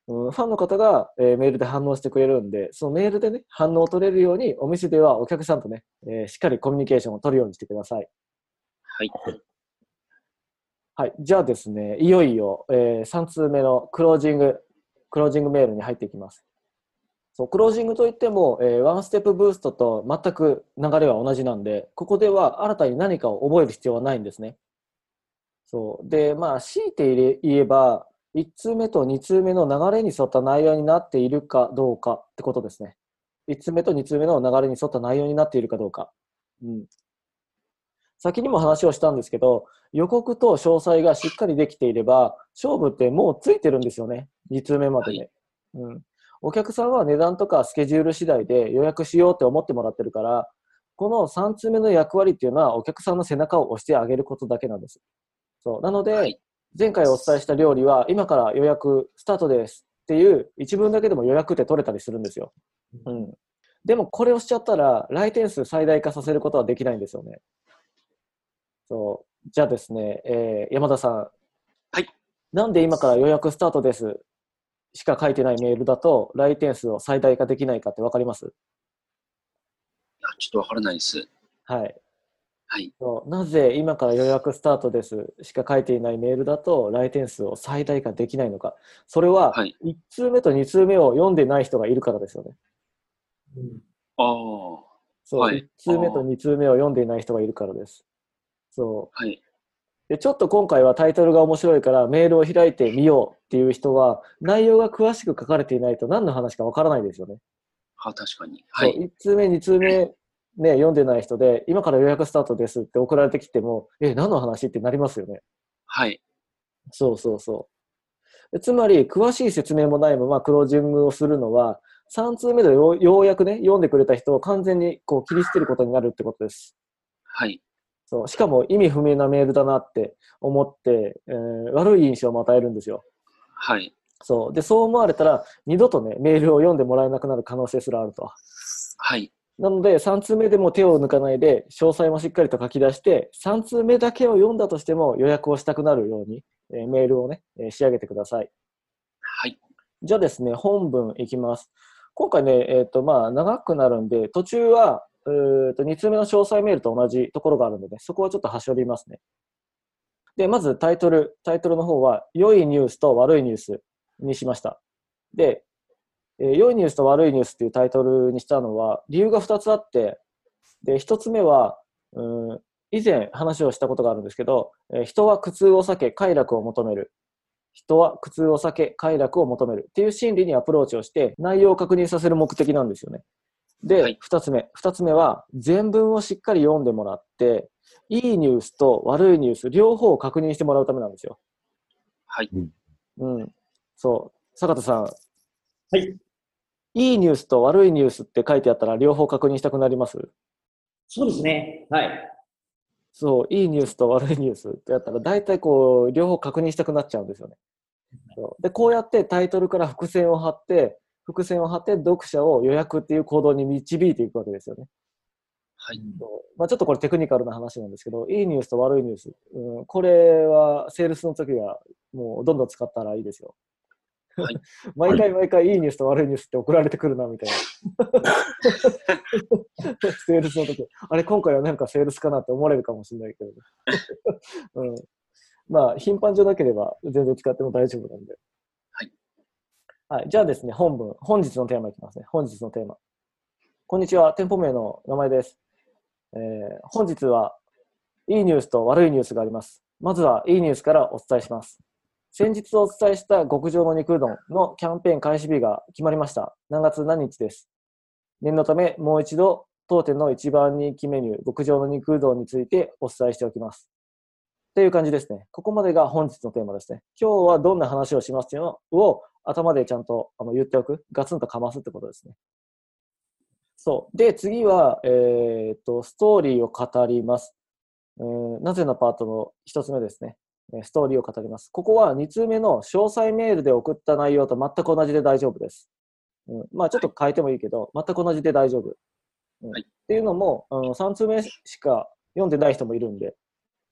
うん、ファンの方が、えーメールで反応してくれるんで、そのメールでね、反応を取れるように、お店ではお客さんとね、えーしっかりコミュニケーションを取るようにしてください。 はい。 はい。じゃあですね、いよいよ、えーさん通目のクロージング、クロージングメールに入っていきます。そう、クロージングといっても、えーワンステップブーストと全く流れは同じなんで、ここでは新たに何かを覚える必要はないんですね。そう。で、まあ、強いて言えば、いち通目とに通目の流れに沿った内容になっているかどうかってことですね。いち通目とに通目の流れに沿った内容になっているかどうか。うん。先にも話をしたんですけど、予告と詳細がしっかりできていれば、勝負ってもうついてるんですよね。に通目までで。 はいうん。お客さんは値段とかスケジュール次第で予約しようって思ってもらってるから、このさん通目の役割っていうのはお客さんの背中を押してあげることだけなんです。そう。なので、 はい前回お伝えした料理は今から予約スタートですっていう一文だけでも予約って取れたりするんですよ。うん。でもこれをしちゃったら来店数最大化させることはできないんですよね。そう。じゃあですね、えー山田さん。 はい。 なんで今から予約スタートですしか書いてないメールだと来店数を最大化できないかってわかります？ いや、ちょっとわからないです。 はい。 はい。 そうなぜ今から予約スタートですしか書いていないメールだと来店数を最大化できないのか。それははい。 いち通目とに通目を読んでない人がいるからですよね。 うんああ。 そう、 はい。 いち通目とに通目を読んでいない人がいるからです。そう。 はい。 で、ちょっと今回はタイトルが面白いからメールを開いてみようっていう人は内容が詳しく書かれていないと何の話かわからないですよね。 あ、確かに。はそう、 い。 いち通目、に通目、ね、読んでない人で、今から予約スタートですって送られてきても、え、何の話ってなりますよね。 はい。 そうそうそう。つまり、詳しい説明もないままクロージングをするのは、さん通目でようようやくね、読んでくれた人を完全にこう切り捨てることになるってことです。 はい。 そう。しかも意味不明なメールだなって思って、えー悪い印象を与えるんですよ。 はい。 そう。で、そう思われたら、二度とね、メールを読んでもらえなくなる可能性すらあると。 はい。 なので、さん通目でも手を抜かないで、詳細もしっかりと書き出して、さん通目だけを読んだとしても予約をしたくなるように、えーメールをね、えー仕上げてください。 はい。 じゃあですね、本文いきます。今回ね、えっ、と、まあ、長くなるんで、途中は、えーと、に通目の詳細メールと同じところがあるので、そこはちょっと端折りますね。で、まずタイトル、タイトルの方は、良いニュースと悪いニュースにしました。で、えー良いニュースと悪いニュースっていうタイトルにしたのは、理由がふたつあって、で、ひとつめは、うん、以前話をしたことがあるんですけど、えー人は苦痛を避け、快楽を求める。人は苦痛を避け、快楽を求めるっていう心理にアプローチをして、内容を確認させる目的なんですよね。で、 はい二つ目。二つ目は、全文をしっかり読んでもらって、いいニュースと悪いニュース、両方を確認してもらうためなんですよ。 はい。 うん。そう。坂田さん、 はい。 いいニュースと悪いニュースって書いてあったら、両方確認したくなります？ そうですね。はい。 そう、いいニュースと悪いニュースってやったら、大体こう、両方確認したくなっちゃうんですよね。そうで、こうやってタイトルから伏線を張って、伏線を張って読者を予約っていう行動に導いていくわけですよね。 はい。 そうまあ、ちょっとこれテクニカルな話なんですけど、いいニュースと悪いニュース、うん、これはセールスの時はもうどんどん使ったらいいですよ。 はい。 毎回毎回いいニュースと悪いニュースって送られてくるなみたいな。セールスの時、あれ今回はなんかセールスかなって思われるかもしれないけど、ねうん、まあ頻繁じゃなければ全然使っても大丈夫なんで。 はい。 はい。じゃあですね、本文、本日のテーマいきますね。本日のテーマ。こんにちは、店舗名の名前です。えー本日はいいニュースと悪いニュースがあります。まずはいいニュースからお伝えします。先日お伝えした極上の肉うどんのキャンペーン開始日が決まりました。何月何日です。念のためもう一度当店の一番人気メニュー極上の肉うどんについてお伝えしておきます。という感じですね。ここまでが本日のテーマですね。今日はどんな話をしますよを頭でちゃんとあの言っておく。ガツンとかますってことですね。そう。で、次は、えーっと、ストーリーを語ります。えーなぜのパートの一つ目ですね。えーストーリーを語ります。ここはに通目の詳細メールで送った内容と全く同じで大丈夫です。うん、まあちょっと変えてもいいけど、全く同じで大丈夫。うんはいっていうのも、あのさん通目しか読んでない人もいるんで、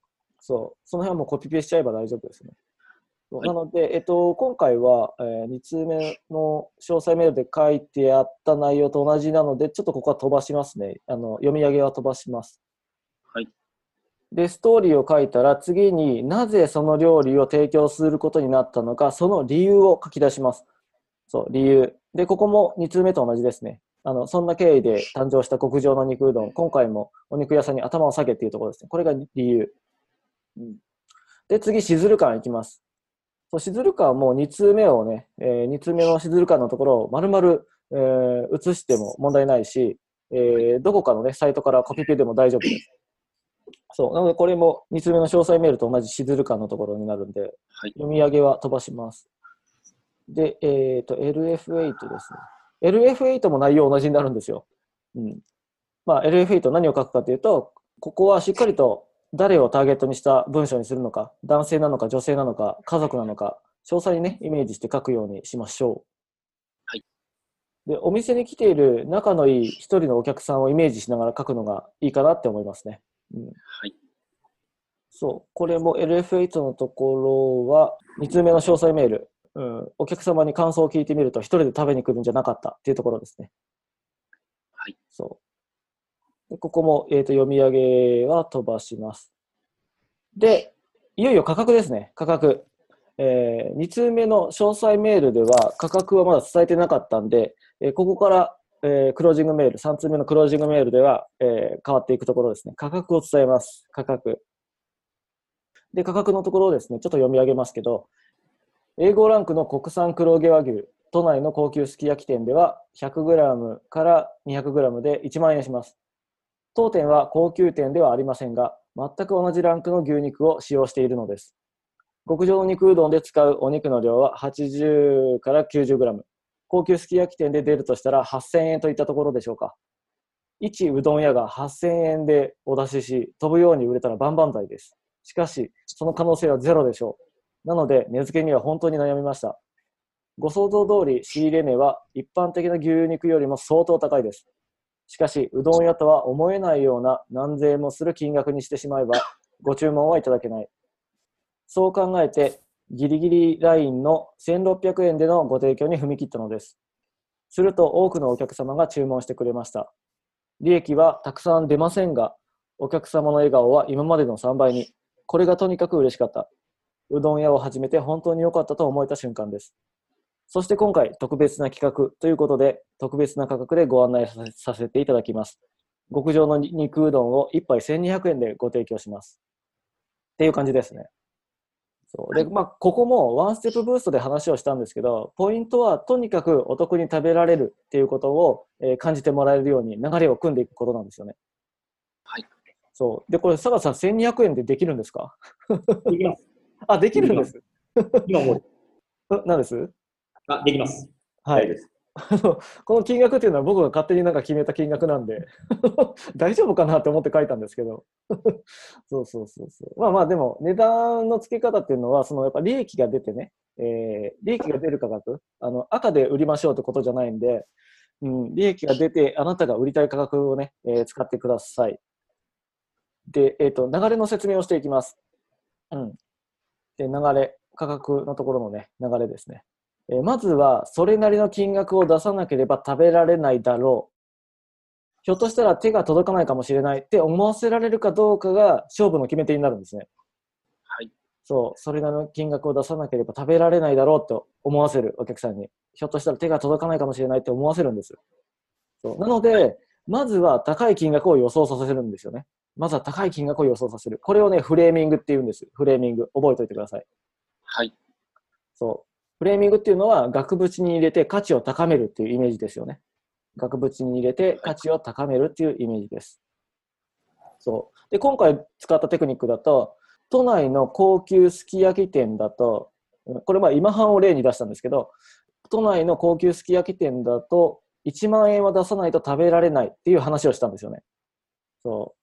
そう、その辺はもうコピペしちゃえば大丈夫ですね。はい、なので、えっと、今回は、えー、に通目の詳細メールで書いてあった内容と同じなので、ちょっとここは飛ばしますね。あの読み上げは飛ばします。 はい。 で、ストーリーを書いたら、次になぜその料理を提供することになったのか、その理由を書き出します。そう、理由。で、ここもに通目と同じですね。あの、そんな経緯で誕生した極上の肉うどん、今回もお肉屋さんに頭を下げっていうところですね。これが理由。うん、で、次、しずる館いきます。そう、しずる館はもうに通目をね、えー、に通目のしずる館のところを丸々、えー、写しても問題ないし、えー、どこかのね、サイトからコピペでも大丈夫です。そう。なので、これもに通目の詳細メールと同じしずる館のところになるんで、はい、読み上げは飛ばします。で、えっと、エルエフエイト ですね。エルエフエイト も内容同じになるんですよ。うん。まあ、エルエフエイト 何を書くかというと、ここはしっかりと誰をターゲットにした文章にするのか、男性なのか女性なのか、家族なのか、詳細にね、イメージして書くようにしましょう。 はい。 で、お店に来ている仲のいい一人のお客さんをイメージしながら書くのがいいかなって思いますね。うん、 はい。 そう。これも エルエフエイト のところは、に通目の詳細メール。うん、お客様に感想を聞いてみると、一人で食べに来るんじゃなかったっていうところですね。 はい。 そう。でここも、えーと、読み上げは飛ばします。で、いよいよ価格ですね。価格。えー、に通目の詳細メールでは価格はまだ伝えてなかったんで、えー、ここから、えー、クロージングメール、さん通目のクロージングメールでは、えー、変わっていくところですね。価格を伝えます。価格。で、価格のところをですね、ちょっと読み上げますけど、エーごランクの国産黒毛和牛、都内の高級すき焼き店では ひゃくグラム から にひゃくグラム でいちまんえんします。当店は高級店ではありませんが、全く同じランクの牛肉を使用しているのです。極上の肉うどんで使うお肉の量ははちじゅうから きゅうじゅうグラム。高級すき焼き店で出るとしたらはっせんえんといったところでしょうか。一うどん屋がはっせんえんでお出しし、飛ぶように売れたら万々歳です。しかし、その可能性はゼロでしょう。なので、値付けには本当に悩みました。ご想像通り、仕入れ値は一般的な牛肉よりも相当高いです。しかし、うどん屋とは思えないような何千円もする金額にしてしまえば、ご注文はいただけない。そう考えて、ギリギリラインのせんろっぴゃくえんでのご提供に踏み切ったのです。すると、多くのお客様が注文してくれました。利益はたくさん出ませんが、お客様の笑顔は今までのさんばいに。これがとにかく嬉しかった。うどん屋を始めて本当に良かったと思えた瞬間です。そして今回特別な企画ということで特別な価格でご案内させていただきます。極上の肉うどんをいっぱいせんにひゃくえんでご提供します。っていう感じですね。そうで、まあ、ここもワンステップブーストで話をしたんですけど、ポイントはとにかくお得に食べられるっていうことを、えー、感じてもらえるように流れを組んでいくことなんですよね。 はい。 そう。で、これ、佐賀さんせんにひゃくえんでできるんですか？ できます。 あ、できるんです。 今思う。 何です？ あ、できます。 はい。 ですこの金額っていうのは僕が勝手になんか決めた金額なんで大丈夫かなって思って書いたんですけどそうそうそうそう。まあまあでも値段の付け方っていうのはそのやっぱ利益が出てね、えー、利益が出る価格、あの赤で売りましょうってことじゃないんで、うん、利益が出てあなたが売りたい価格をね、えー、使ってください。で、えっと、流れの説明をしていきます。うん。で、流れ、価格のところのね、流れですね。えー、まずは、それなりの金額を出さなければ食べられないだろう。ひょっとしたら手が届かないかもしれないって思わせられるかどうかが勝負の決め手になるんですね。 はい。 そう、それなりの金額を出さなければ食べられないだろうと思わせるお客さんに。ひょっとしたら手が届かないかもしれないって思わせるんです。そうなので、まずは高い金額を予想させるんですよね。まずは高い金額を予想させる。これをね、フレーミングって言うんです。フレーミング。覚えておいてください。 はい。 そう。フレーミングっていうのは、額縁に入れて価値を高めるっていうイメージですよね。額縁に入れて価値を高めるっていうイメージです。そう。で、今回使ったテクニックだと、都内の高級すき焼き店だと、これまあ今半を例に出したんですけど、都内の高級すき焼き店だと、いちまんえんは出さないと食べられないっていう話をしたんですよね。そう。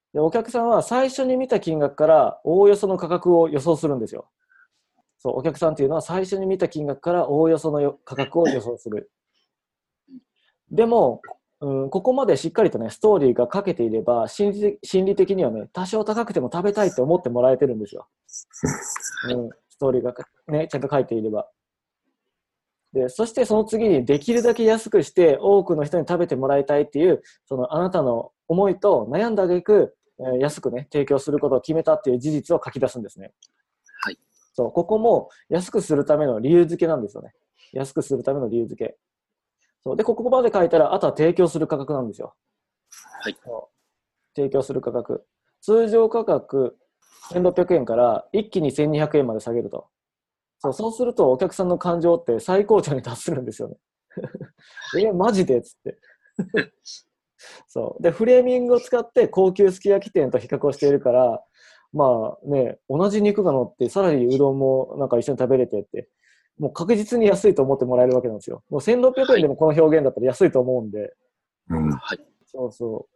で、お客さんは最初に見た金額からおおよその価格を予想するんですよ。そう、お客さんっていうのは最初に見た金額からおおよその価格を予想する。でも、 うん、ここまでしっかりとね、ストーリーが書けていれば、心理的、心理的にはね、多少高くても食べたいって思ってもらえてるんですよ。うん、ストーリーがね、ちゃんと書いていれば。で、そしてその次にできるだけ安くして多くの人に食べてもらいたいっていう、そのあなたの思いと悩んだ挙句、えー安くね、提供することを決めたっていう事実を書き出すんですね。 はい。 そう、ここも安くするための理由付けなんですよね。安くするための理由付け。そうで、ここまで書いたら、あとは提供する価格なんですよ。 はい。 そう提供する価格。通常価格せんろっぴゃくえんから一気にせんにひゃくえんまで下げると。そう、そうするとお客さんの感情って最高潮に達するんですよね。え、マジでっつって。そう。で、フレーミングを使って高級すき焼き店と比較をしているから、まあね、同じ肉が乗って、さらにうどんもなんか一緒に食べれてって、もう確実に安いと思ってもらえるわけなんですよ。もうせんろっぴゃくえんでもこの表現だったら安いと思うんで。 うん。 はい。 そうそう。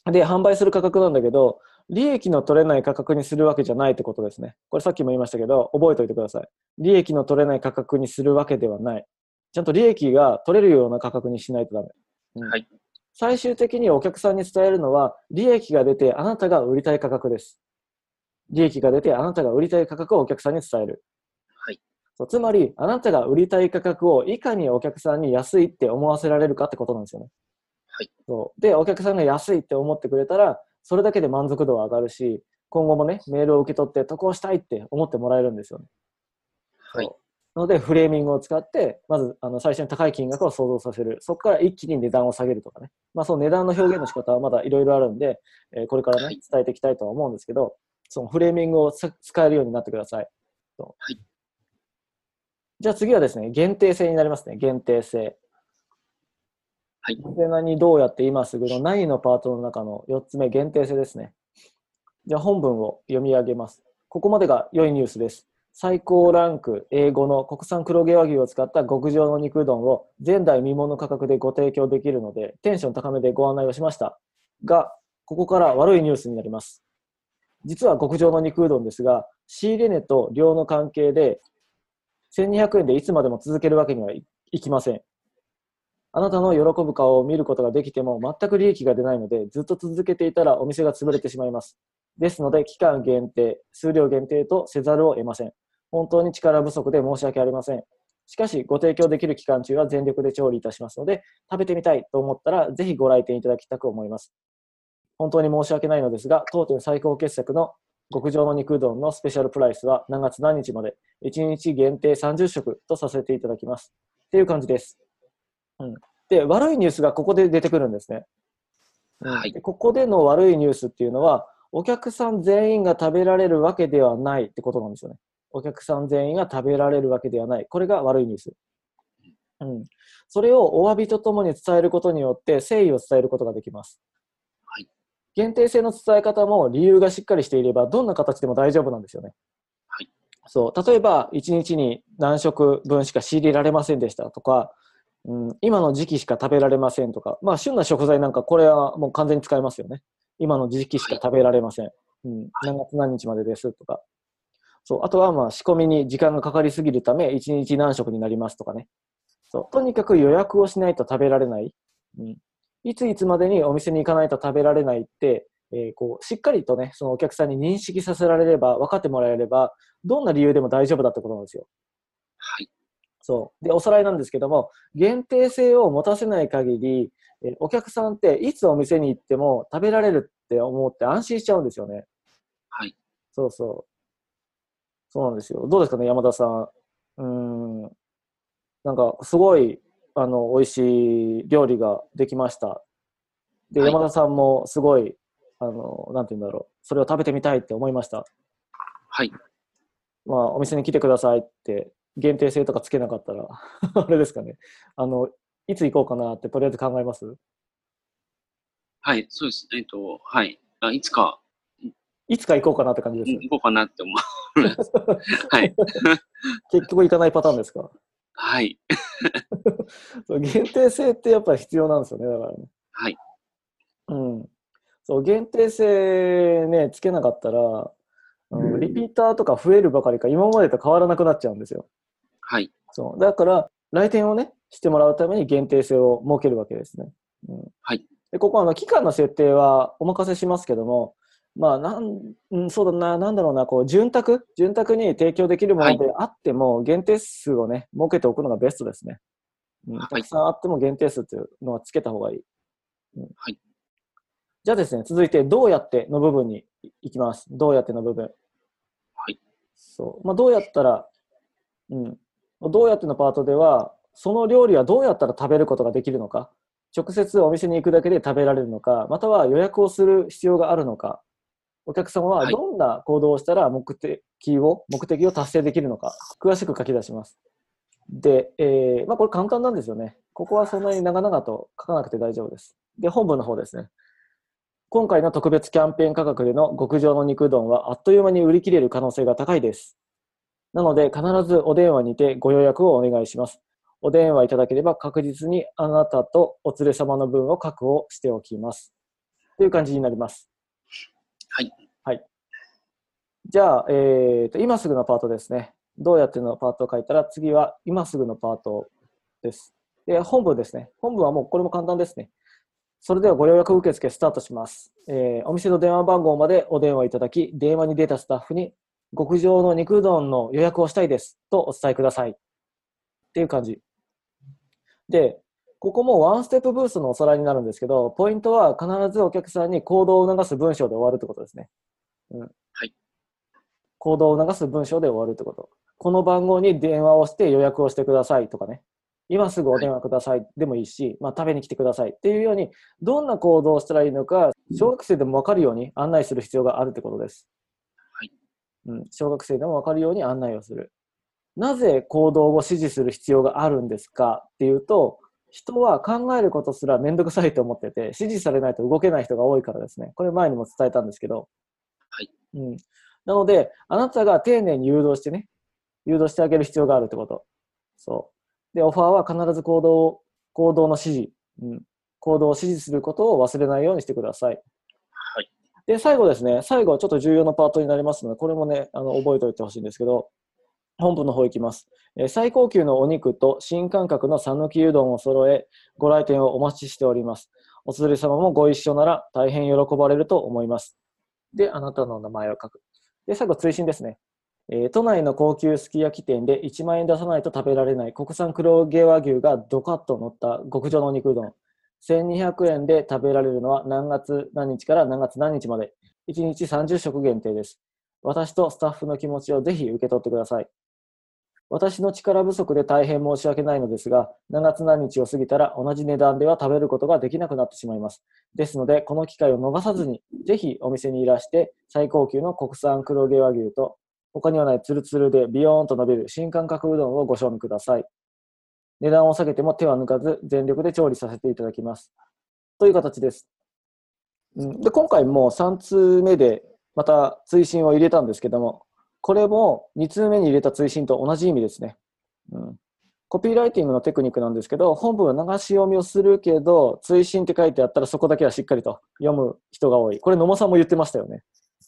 で、販売する価格なんだけど、利益の取れない価格にするわけじゃないってことですね。これさっきも言いましたけど、覚えておいてください。利益の取れない価格にするわけではない。ちゃんと利益が取れるような価格にしないとダメ。うん、 はい。 最終的にお客さんに伝えるのは、利益が出てあなたが売りたい価格です。利益が出てあなたが売りたい価格をお客さんに伝える。 はい。 そう、つまり、あなたが売りたい価格をいかにお客さんに安いって思わせられるかってことなんですよね。 はい。 そうで、お客さんが安いって思ってくれたら、それだけで満足度は上がるし、今後もね、メールを受け取って渡航したいって思ってもらえるんですよね。 はい。 なので、フレーミングを使って、まずあの最初に高い金額を想像させる。そこから一気に値段を下げるとかね。まあ、その値段の表現の仕方はまだいろいろあるんで、えーこれからね、 はい伝えていきたいとは思うんですけど、そのフレーミングを使えるようになってください。そうはい。 じゃあ次はですね、限定性になりますね。限定性。 はい。 なぜなにどうやって今すぐの何のパートの中のよっつめ、限定性ですね。じゃあ本文を読み上げます。ここまでが良いニュースです。最高ランク エーご の国産黒毛和牛を使った極上の肉うどんを前代未聞の価格でご提供できるので、テンション高めでご案内をしました。が、ここから悪いニュースになります。実は極上の肉うどんですが、仕入れ値と量の関係でせんにひゃくえんでいつまでも続けるわけにはいきません。あなたの喜ぶ顔を見ることができても全く利益が出ないので、ずっと続けていたらお店が潰れてしまいます。ですので、期間限定、数量限定とせざるを得ません。本当に力不足で申し訳ありません。しかし、ご提供できる期間中は全力で調理いたしますので、食べてみたいと思ったら、ぜひご来店いただきたく思います。本当に申し訳ないのですが、当店最高傑作の極上の肉うどんのスペシャルプライスは何月何日までいちにち限定さんじゅっしょくとさせていただきます。っていう感じです。うん、で、悪いニュースがここで出てくるんですね。うん、 はいでここでの悪いニュースっていうのは、お客さん全員が食べられるわけではないってことなんですよね。お客さん全員が食べられるわけではない。これが悪いニュース。うん、それをお詫びとともに伝えることによって誠意を伝えることができます。 はい。 限定性の伝え方も理由がしっかりしていれば、どんな形でも大丈夫なんですよね。 はい。そう 、例えば、いちにちに何食分しか仕入れられませんでしたとか、うん、今の時期しか食べられませんとか、まあ、旬な食材なんか、これはもう完全に使えますよね。今の時期しか食べられません。うん、何月何日までですとか。そう、あとはまあ仕込みに時間がかかりすぎるため、いちにち何食になりますとかね。そう、とにかく予約をしないと食べられない。うん、いついつまでにお店に行かないと食べられないって、えー、こうしっかりとね、そのお客さんに認識させられれば、分かってもらえれば、どんな理由でも大丈夫だってことなんですよ。 はい。 そう。で、おさらいなんですけども、限定性を持たせない限り、えーお客さんっていつお店に行っても食べられるって思って安心しちゃうんですよね。 はい。 そうそう。そうなんですよ。どうですかね、山田さん。うーん。なんか、すごい、あの、美味しい料理ができました。で、 はい山田さんもすごい、あの、なんて言うんだろう。それを食べてみたいって思いました。 はい。 まあ、お店に来てくださいって、限定性とかつけなかったら、あれですかね。あの、いつ行こうかなってとりあえず考えます？ はい。そうです。えっと、はい。あいつか、 いつか行こうかなって感じです。 行こうかなって思う。はい。 結局行かないパターンですか？ はい。 そう、限定性ってやっぱり必要なんですよね、だからね。 はい。 うん。そう、限定性ね、つけなかったら、うん、リピーターとか増えるばかりか、今までと変わらなくなっちゃうんですよ。 はい。 そう。だから、来店をね、してもらうために限定性を設けるわけですね。 うん、 はい。 で、ここはあの期間の設定はお任せしますけども、まあ、なん、うん、そうだな、なんだろうな、こう、潤沢、潤沢に提供できるもはい。 のであっても、限定数をね、設けておくのがベストですね。うん、たはい。 くさんあっても限定数っていうのはつけた方がいい。うん、 はい。 じゃあですね、続いて、どうやっての部分に行きます。どうやっての部分。 はい。 そう。まあ、どうやったら、うん。どうやってのパートでは、その料理はどうやったら食べることができるのか、直接お店に行くだけで食べられるのか、または予約をする必要があるのか、お客様ははい。 どんな行動をしたら目的を、目的を達成できるのか、詳しく書き出します。で、えーまあ、これ簡単なんですよね。ここはそんなに長々と書かなくて大丈夫です。で、本文の方ですね。今回の特別キャンペーン価格での極上の肉うどんはあっという間に売り切れる可能性が高いです。なので、必ずお電話にてご予約をお願いします。お電話いただければ確実にあなたとお連れ様の分を確保しておきます。という感じになります。 はい。 はい。じゃあ、えーと、今すぐのパートですね。どうやってのパートを書いたら、次は今すぐのパートです。で、本文ですね。本文はもうこれも簡単ですね。それではご予約受付スタートします。えーお店の電話番号までお電話いただき、電話に出たスタッフに極上の肉うどんの予約をしたいですとお伝えください。っていう感じ。で、ここもワンステップブースのおさらいになるんですけど、ポイントは必ずお客さんに行動を促す文章で終わるってことですね。うん、 はい。 行動を促す文章で終わるってこと。この番号に電話をして予約をしてくださいとかね。今すぐお電話くださいでもいいし、まあ、食べに来てくださいっていうように、どんな行動をしたらいいのか、小学生でも分かるように案内する必要があるってことです。 はい。 うん、小学生でも分かるように案内をする。なぜ行動を指示する必要があるんですかっていうと、人は考えることすらめんどくさいと思ってて、指示されないと動けない人が多いからですね。これ前にも伝えたんですけど。 はい。 うん、なので、あなたが丁寧に誘導してね、誘導してあげる必要があるってこと。そう。で、オファーは必ず行動、行動の指示、うん、行動を指示することを忘れないようにしてください。 はい。 で、最後ですね、最後はちょっと重要なパートになりますので、これもね、あの覚えておいてほしいんですけど、本部の方行きます。えー最高級のお肉と新感覚の讃岐うどんを揃え、ご来店をお待ちしております。お連れ様もご一緒なら大変喜ばれると思います。で、あなたの名前を書く。で、最後、追伸ですね。えー都内の高級すき焼き店でいちまん円出さないと食べられない国産黒毛和牛がドカッと乗った極上のお肉うどん。せんにひゃくえんで食べられるのは何月何日から何月何日まで。いちにちさんじゅっしょく限定です。私とスタッフの気持ちをぜひ受け取ってください。私の力不足で大変申し訳ないのですが、何月何日を過ぎたら同じ値段では食べることができなくなってしまいます。ですので、この機会を逃さずに、ぜひお店にいらして最高級の国産黒毛和牛と、他にはないツルツルでビヨーンと伸びる新感覚うどんをご賞味ください。値段を下げても手は抜かず、全力で調理させていただきます。という形です。うん、で今回もさんつうめでまた追伸を入れたんですけども、これもにつうめに入れた追伸と同じ意味ですね。うん、コピーライティングのテクニックなんですけど、本文は流し読みをするけど、追伸って書いてあったらそこだけはしっかりと読む人が多い。これ野茂さんも言ってましたよね。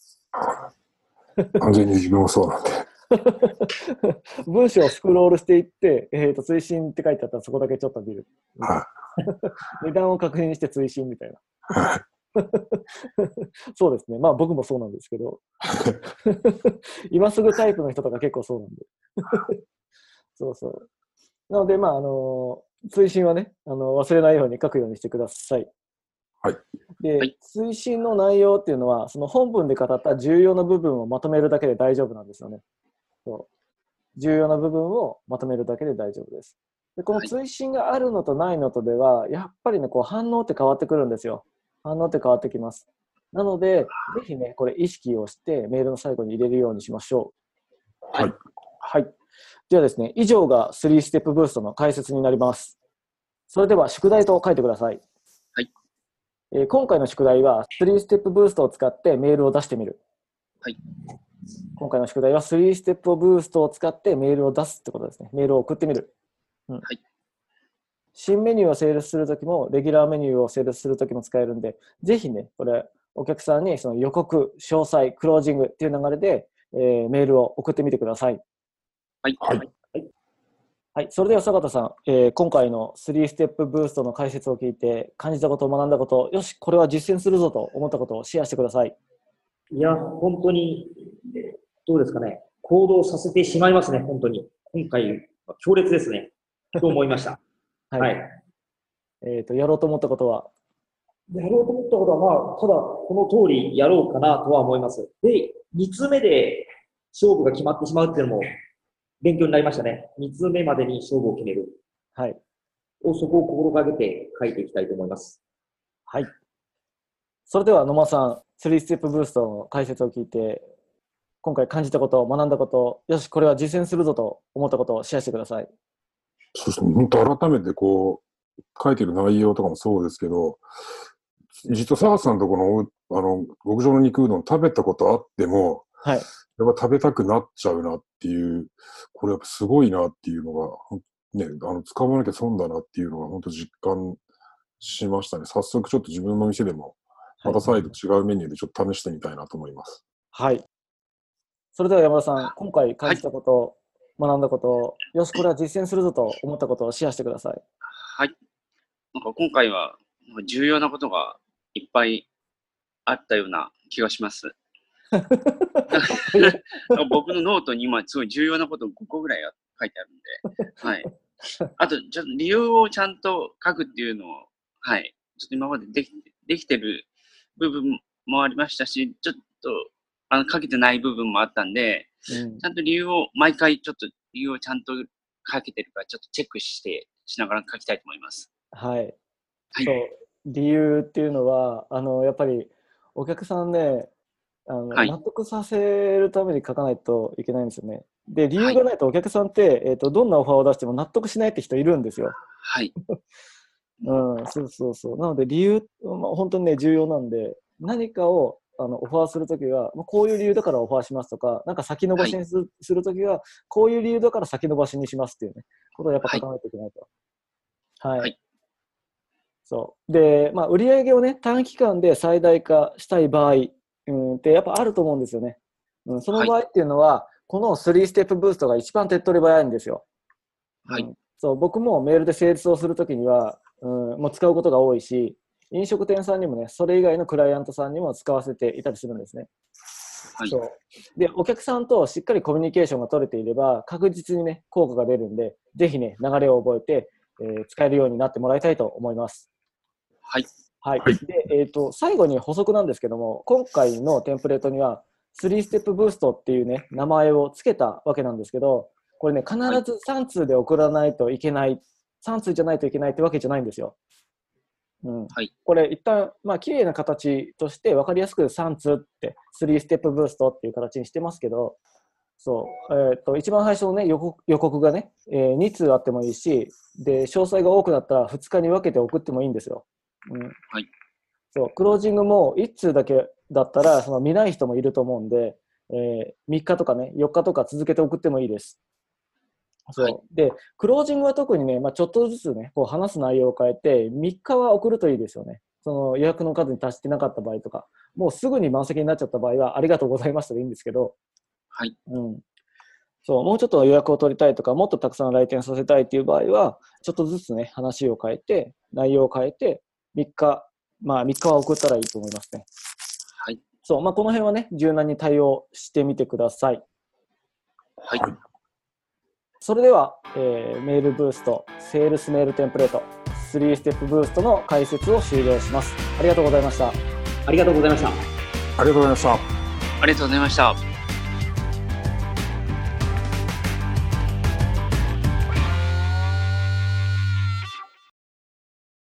完全に自分もそうなんで。 文章をスクロールしていって、えー、と追伸って書いてあったらそこだけちょっと見る。 は値段を確認して追伸みたいな。 い。はい。 そうですね。まあ僕もそうなんですけど。今すぐタイプの人とか結構そうなんで。そうそう。なので、まあ、あの、追伸はね、あの、忘れないように書くようにしてください。 はい。 で、 はい、 追伸の内容っていうのは、その本文で語った重要な部分をまとめるだけで大丈夫なんですよね。そう重要な部分をまとめるだけで大丈夫です。で、この追伸があるのとないのとでは、やっぱりね、こう反応って変わってくるんですよ。反応って変わってきます。なので、ぜひね、これ意識をしてメールの最後に入れるようにしましょう。 はい。 はい。ではですね、以上がスリーステップブーストの解説になります。それでは宿題と書いてください。 はい。 えー今回の宿題はスリーステップブーストを使ってメールを出してみる。 はい。 今回の宿題はスリーステップブーストを使ってメールを出すってことですね。メールを送ってみる。うん、 はい。 新メニューをセールスするときも、レギュラーメニューをセールスするときも使えるんで、ぜひね、これ、お客さんにその予告、詳細、クロージングっていう流れで、えーメールを送ってみてください。 はい。 はい。 はい、それでは坂田さん、えー今回のスリーステップブーストの解説を聞いて感じたこと、学んだこと、よし、これは実践するぞと思ったことをシェアしてください。 いや、本当に、えーどうですかね。行動させてしまいますね、本当に。今回は強烈ですね。と思いました。 はい。 はい。 えーと、やろうと思ったことは、 やろうと思ったことは、まあ、ただ、この通りやろうかなとは思います。で、に通目で勝負が決まってしまうっていうのも勉強になりましたね。に通目までに勝負を決める。 はい。 そこを心がけて書いていきたいと思います。 はい。それでは野間さん、スリーステップブーストの解説を聞いて、今回感じたこと、学んだこと、よし、これは実践するぞと思ったことをシェアしてください。 そうですね。本当改めてこう、書いてる内容とかもそうですけど、実は佐賀さんのところの、あの、極上の肉うどん食べたことあっても、 はい。 やっぱ食べたくなっちゃうなっていう、これやっぱすごいなっていうのが、ね、あの、使わなきゃ損だなっていうのが本当実感しましたね。早速ちょっと自分の店でも、また再度違うメニューでちょっと試してみたいなと思います。 はい。それでは山田さん、今回感じたこと、はい、学んだこと、よし、これは実践するぞと思ったことをシェアしてください。 はい。なんか今回は重要なことがいっぱいあったような気がします。僕のノートに今すごい重要なことごこぐらい書いてあるんで、はい。あと、ちょっと理由をちゃんと書くっていうのを、はい。ちょっと今までできて、できてる部分もありましたし、ちょっと、あの、書けてない部分もあったんで、うん、ちゃんと理由を、毎回ちょっと理由をちゃんと書けてるか、ちょっとチェックして、しながら書きたいと思います。 はい。 はい、 そう、理由っていうのは、あの、やっぱり、お客さんね、あの、はい、納得させるために書かないといけないんですよね。で、理由がないとお客さんって、はい、えーと、どんなオファーを出しても納得しないって人いるんですよ。 はい。 うん、そうそうそう。なので理由、まあ、本当にね、重要なんで、何かをあのオファーするときは、まあ、こういう理由だからオファーしますとか、なんか先延ばしにする、はい、するときは、こういう理由だから先延ばしにしますっていうね、ことをやっぱ書かないといけないと。はい。はい、そう。で、まあ、売り上げをね、短期間で最大化したい場合、うんってやっぱあると思うんですよね。うん、その場合っていうのは、はい、このスリーステップブーストが一番手っ取り早いんですよ。 はい。 うん、そう、僕もメールでセールスをするときには、うん、もう使うことが多いし、飲食店さんにもね、それ以外のクライアントさんにも使わせていたりするんですね。 はい。 そう。で、お客さんとしっかりコミュニケーションが取れていれば、確実にね、効果が出るんで、ぜひね、流れを覚えて、えー、使えるようになってもらいたいと思います。 はい。 はい。で、えっと、最後に補足なんですけども、今回のテンプレートには、スリーステップブーストっていうね、名前を付けたわけなんですけど、これね、必ずさん通で送らないといけない、さん通じゃないといけないってわけじゃないんですよ。うん。 はい。 これ一旦、まあ、綺麗な形として分かりやすくさん通って、スリーステップブーストっていう形にしてますけど、そう、えっと、一番最初のね、予告、予告がね、えー、に通あってもいいし、で、詳細が多くなったらふつかに分けて送ってもいいんですよ。うん。 はい。 そう、クロージングもいち通だけだったら、その見ない人もいると思うんで、えー、みっかとかね、よっかとか続けて送ってもいいです。そう。はい、で、クロージングは特にね、まあ、ちょっとずつね、こう話す内容を変えて、みっかは送るといいですよね。その予約の数に達してなかった場合とか、もうすぐに満席になっちゃった場合は、ありがとうございましたでいいんですけど、 はい。 うん。そう、もうちょっと予約を取りたいとか、もっとたくさん来店させたいっていう場合は、ちょっとずつね、話を変えて、内容を変えて、みっか、まあみっかは送ったらいいと思いますね。 はい。 そう、まあこの辺はね、柔軟に対応してみてください。 はい。 それでは、えー、メールブースト、セールスメールテンプレート、スリーステップブーストの解説を終了します。ありがとうございました。 ありがとうございました。 ありがとうございました。 ありがとうございました。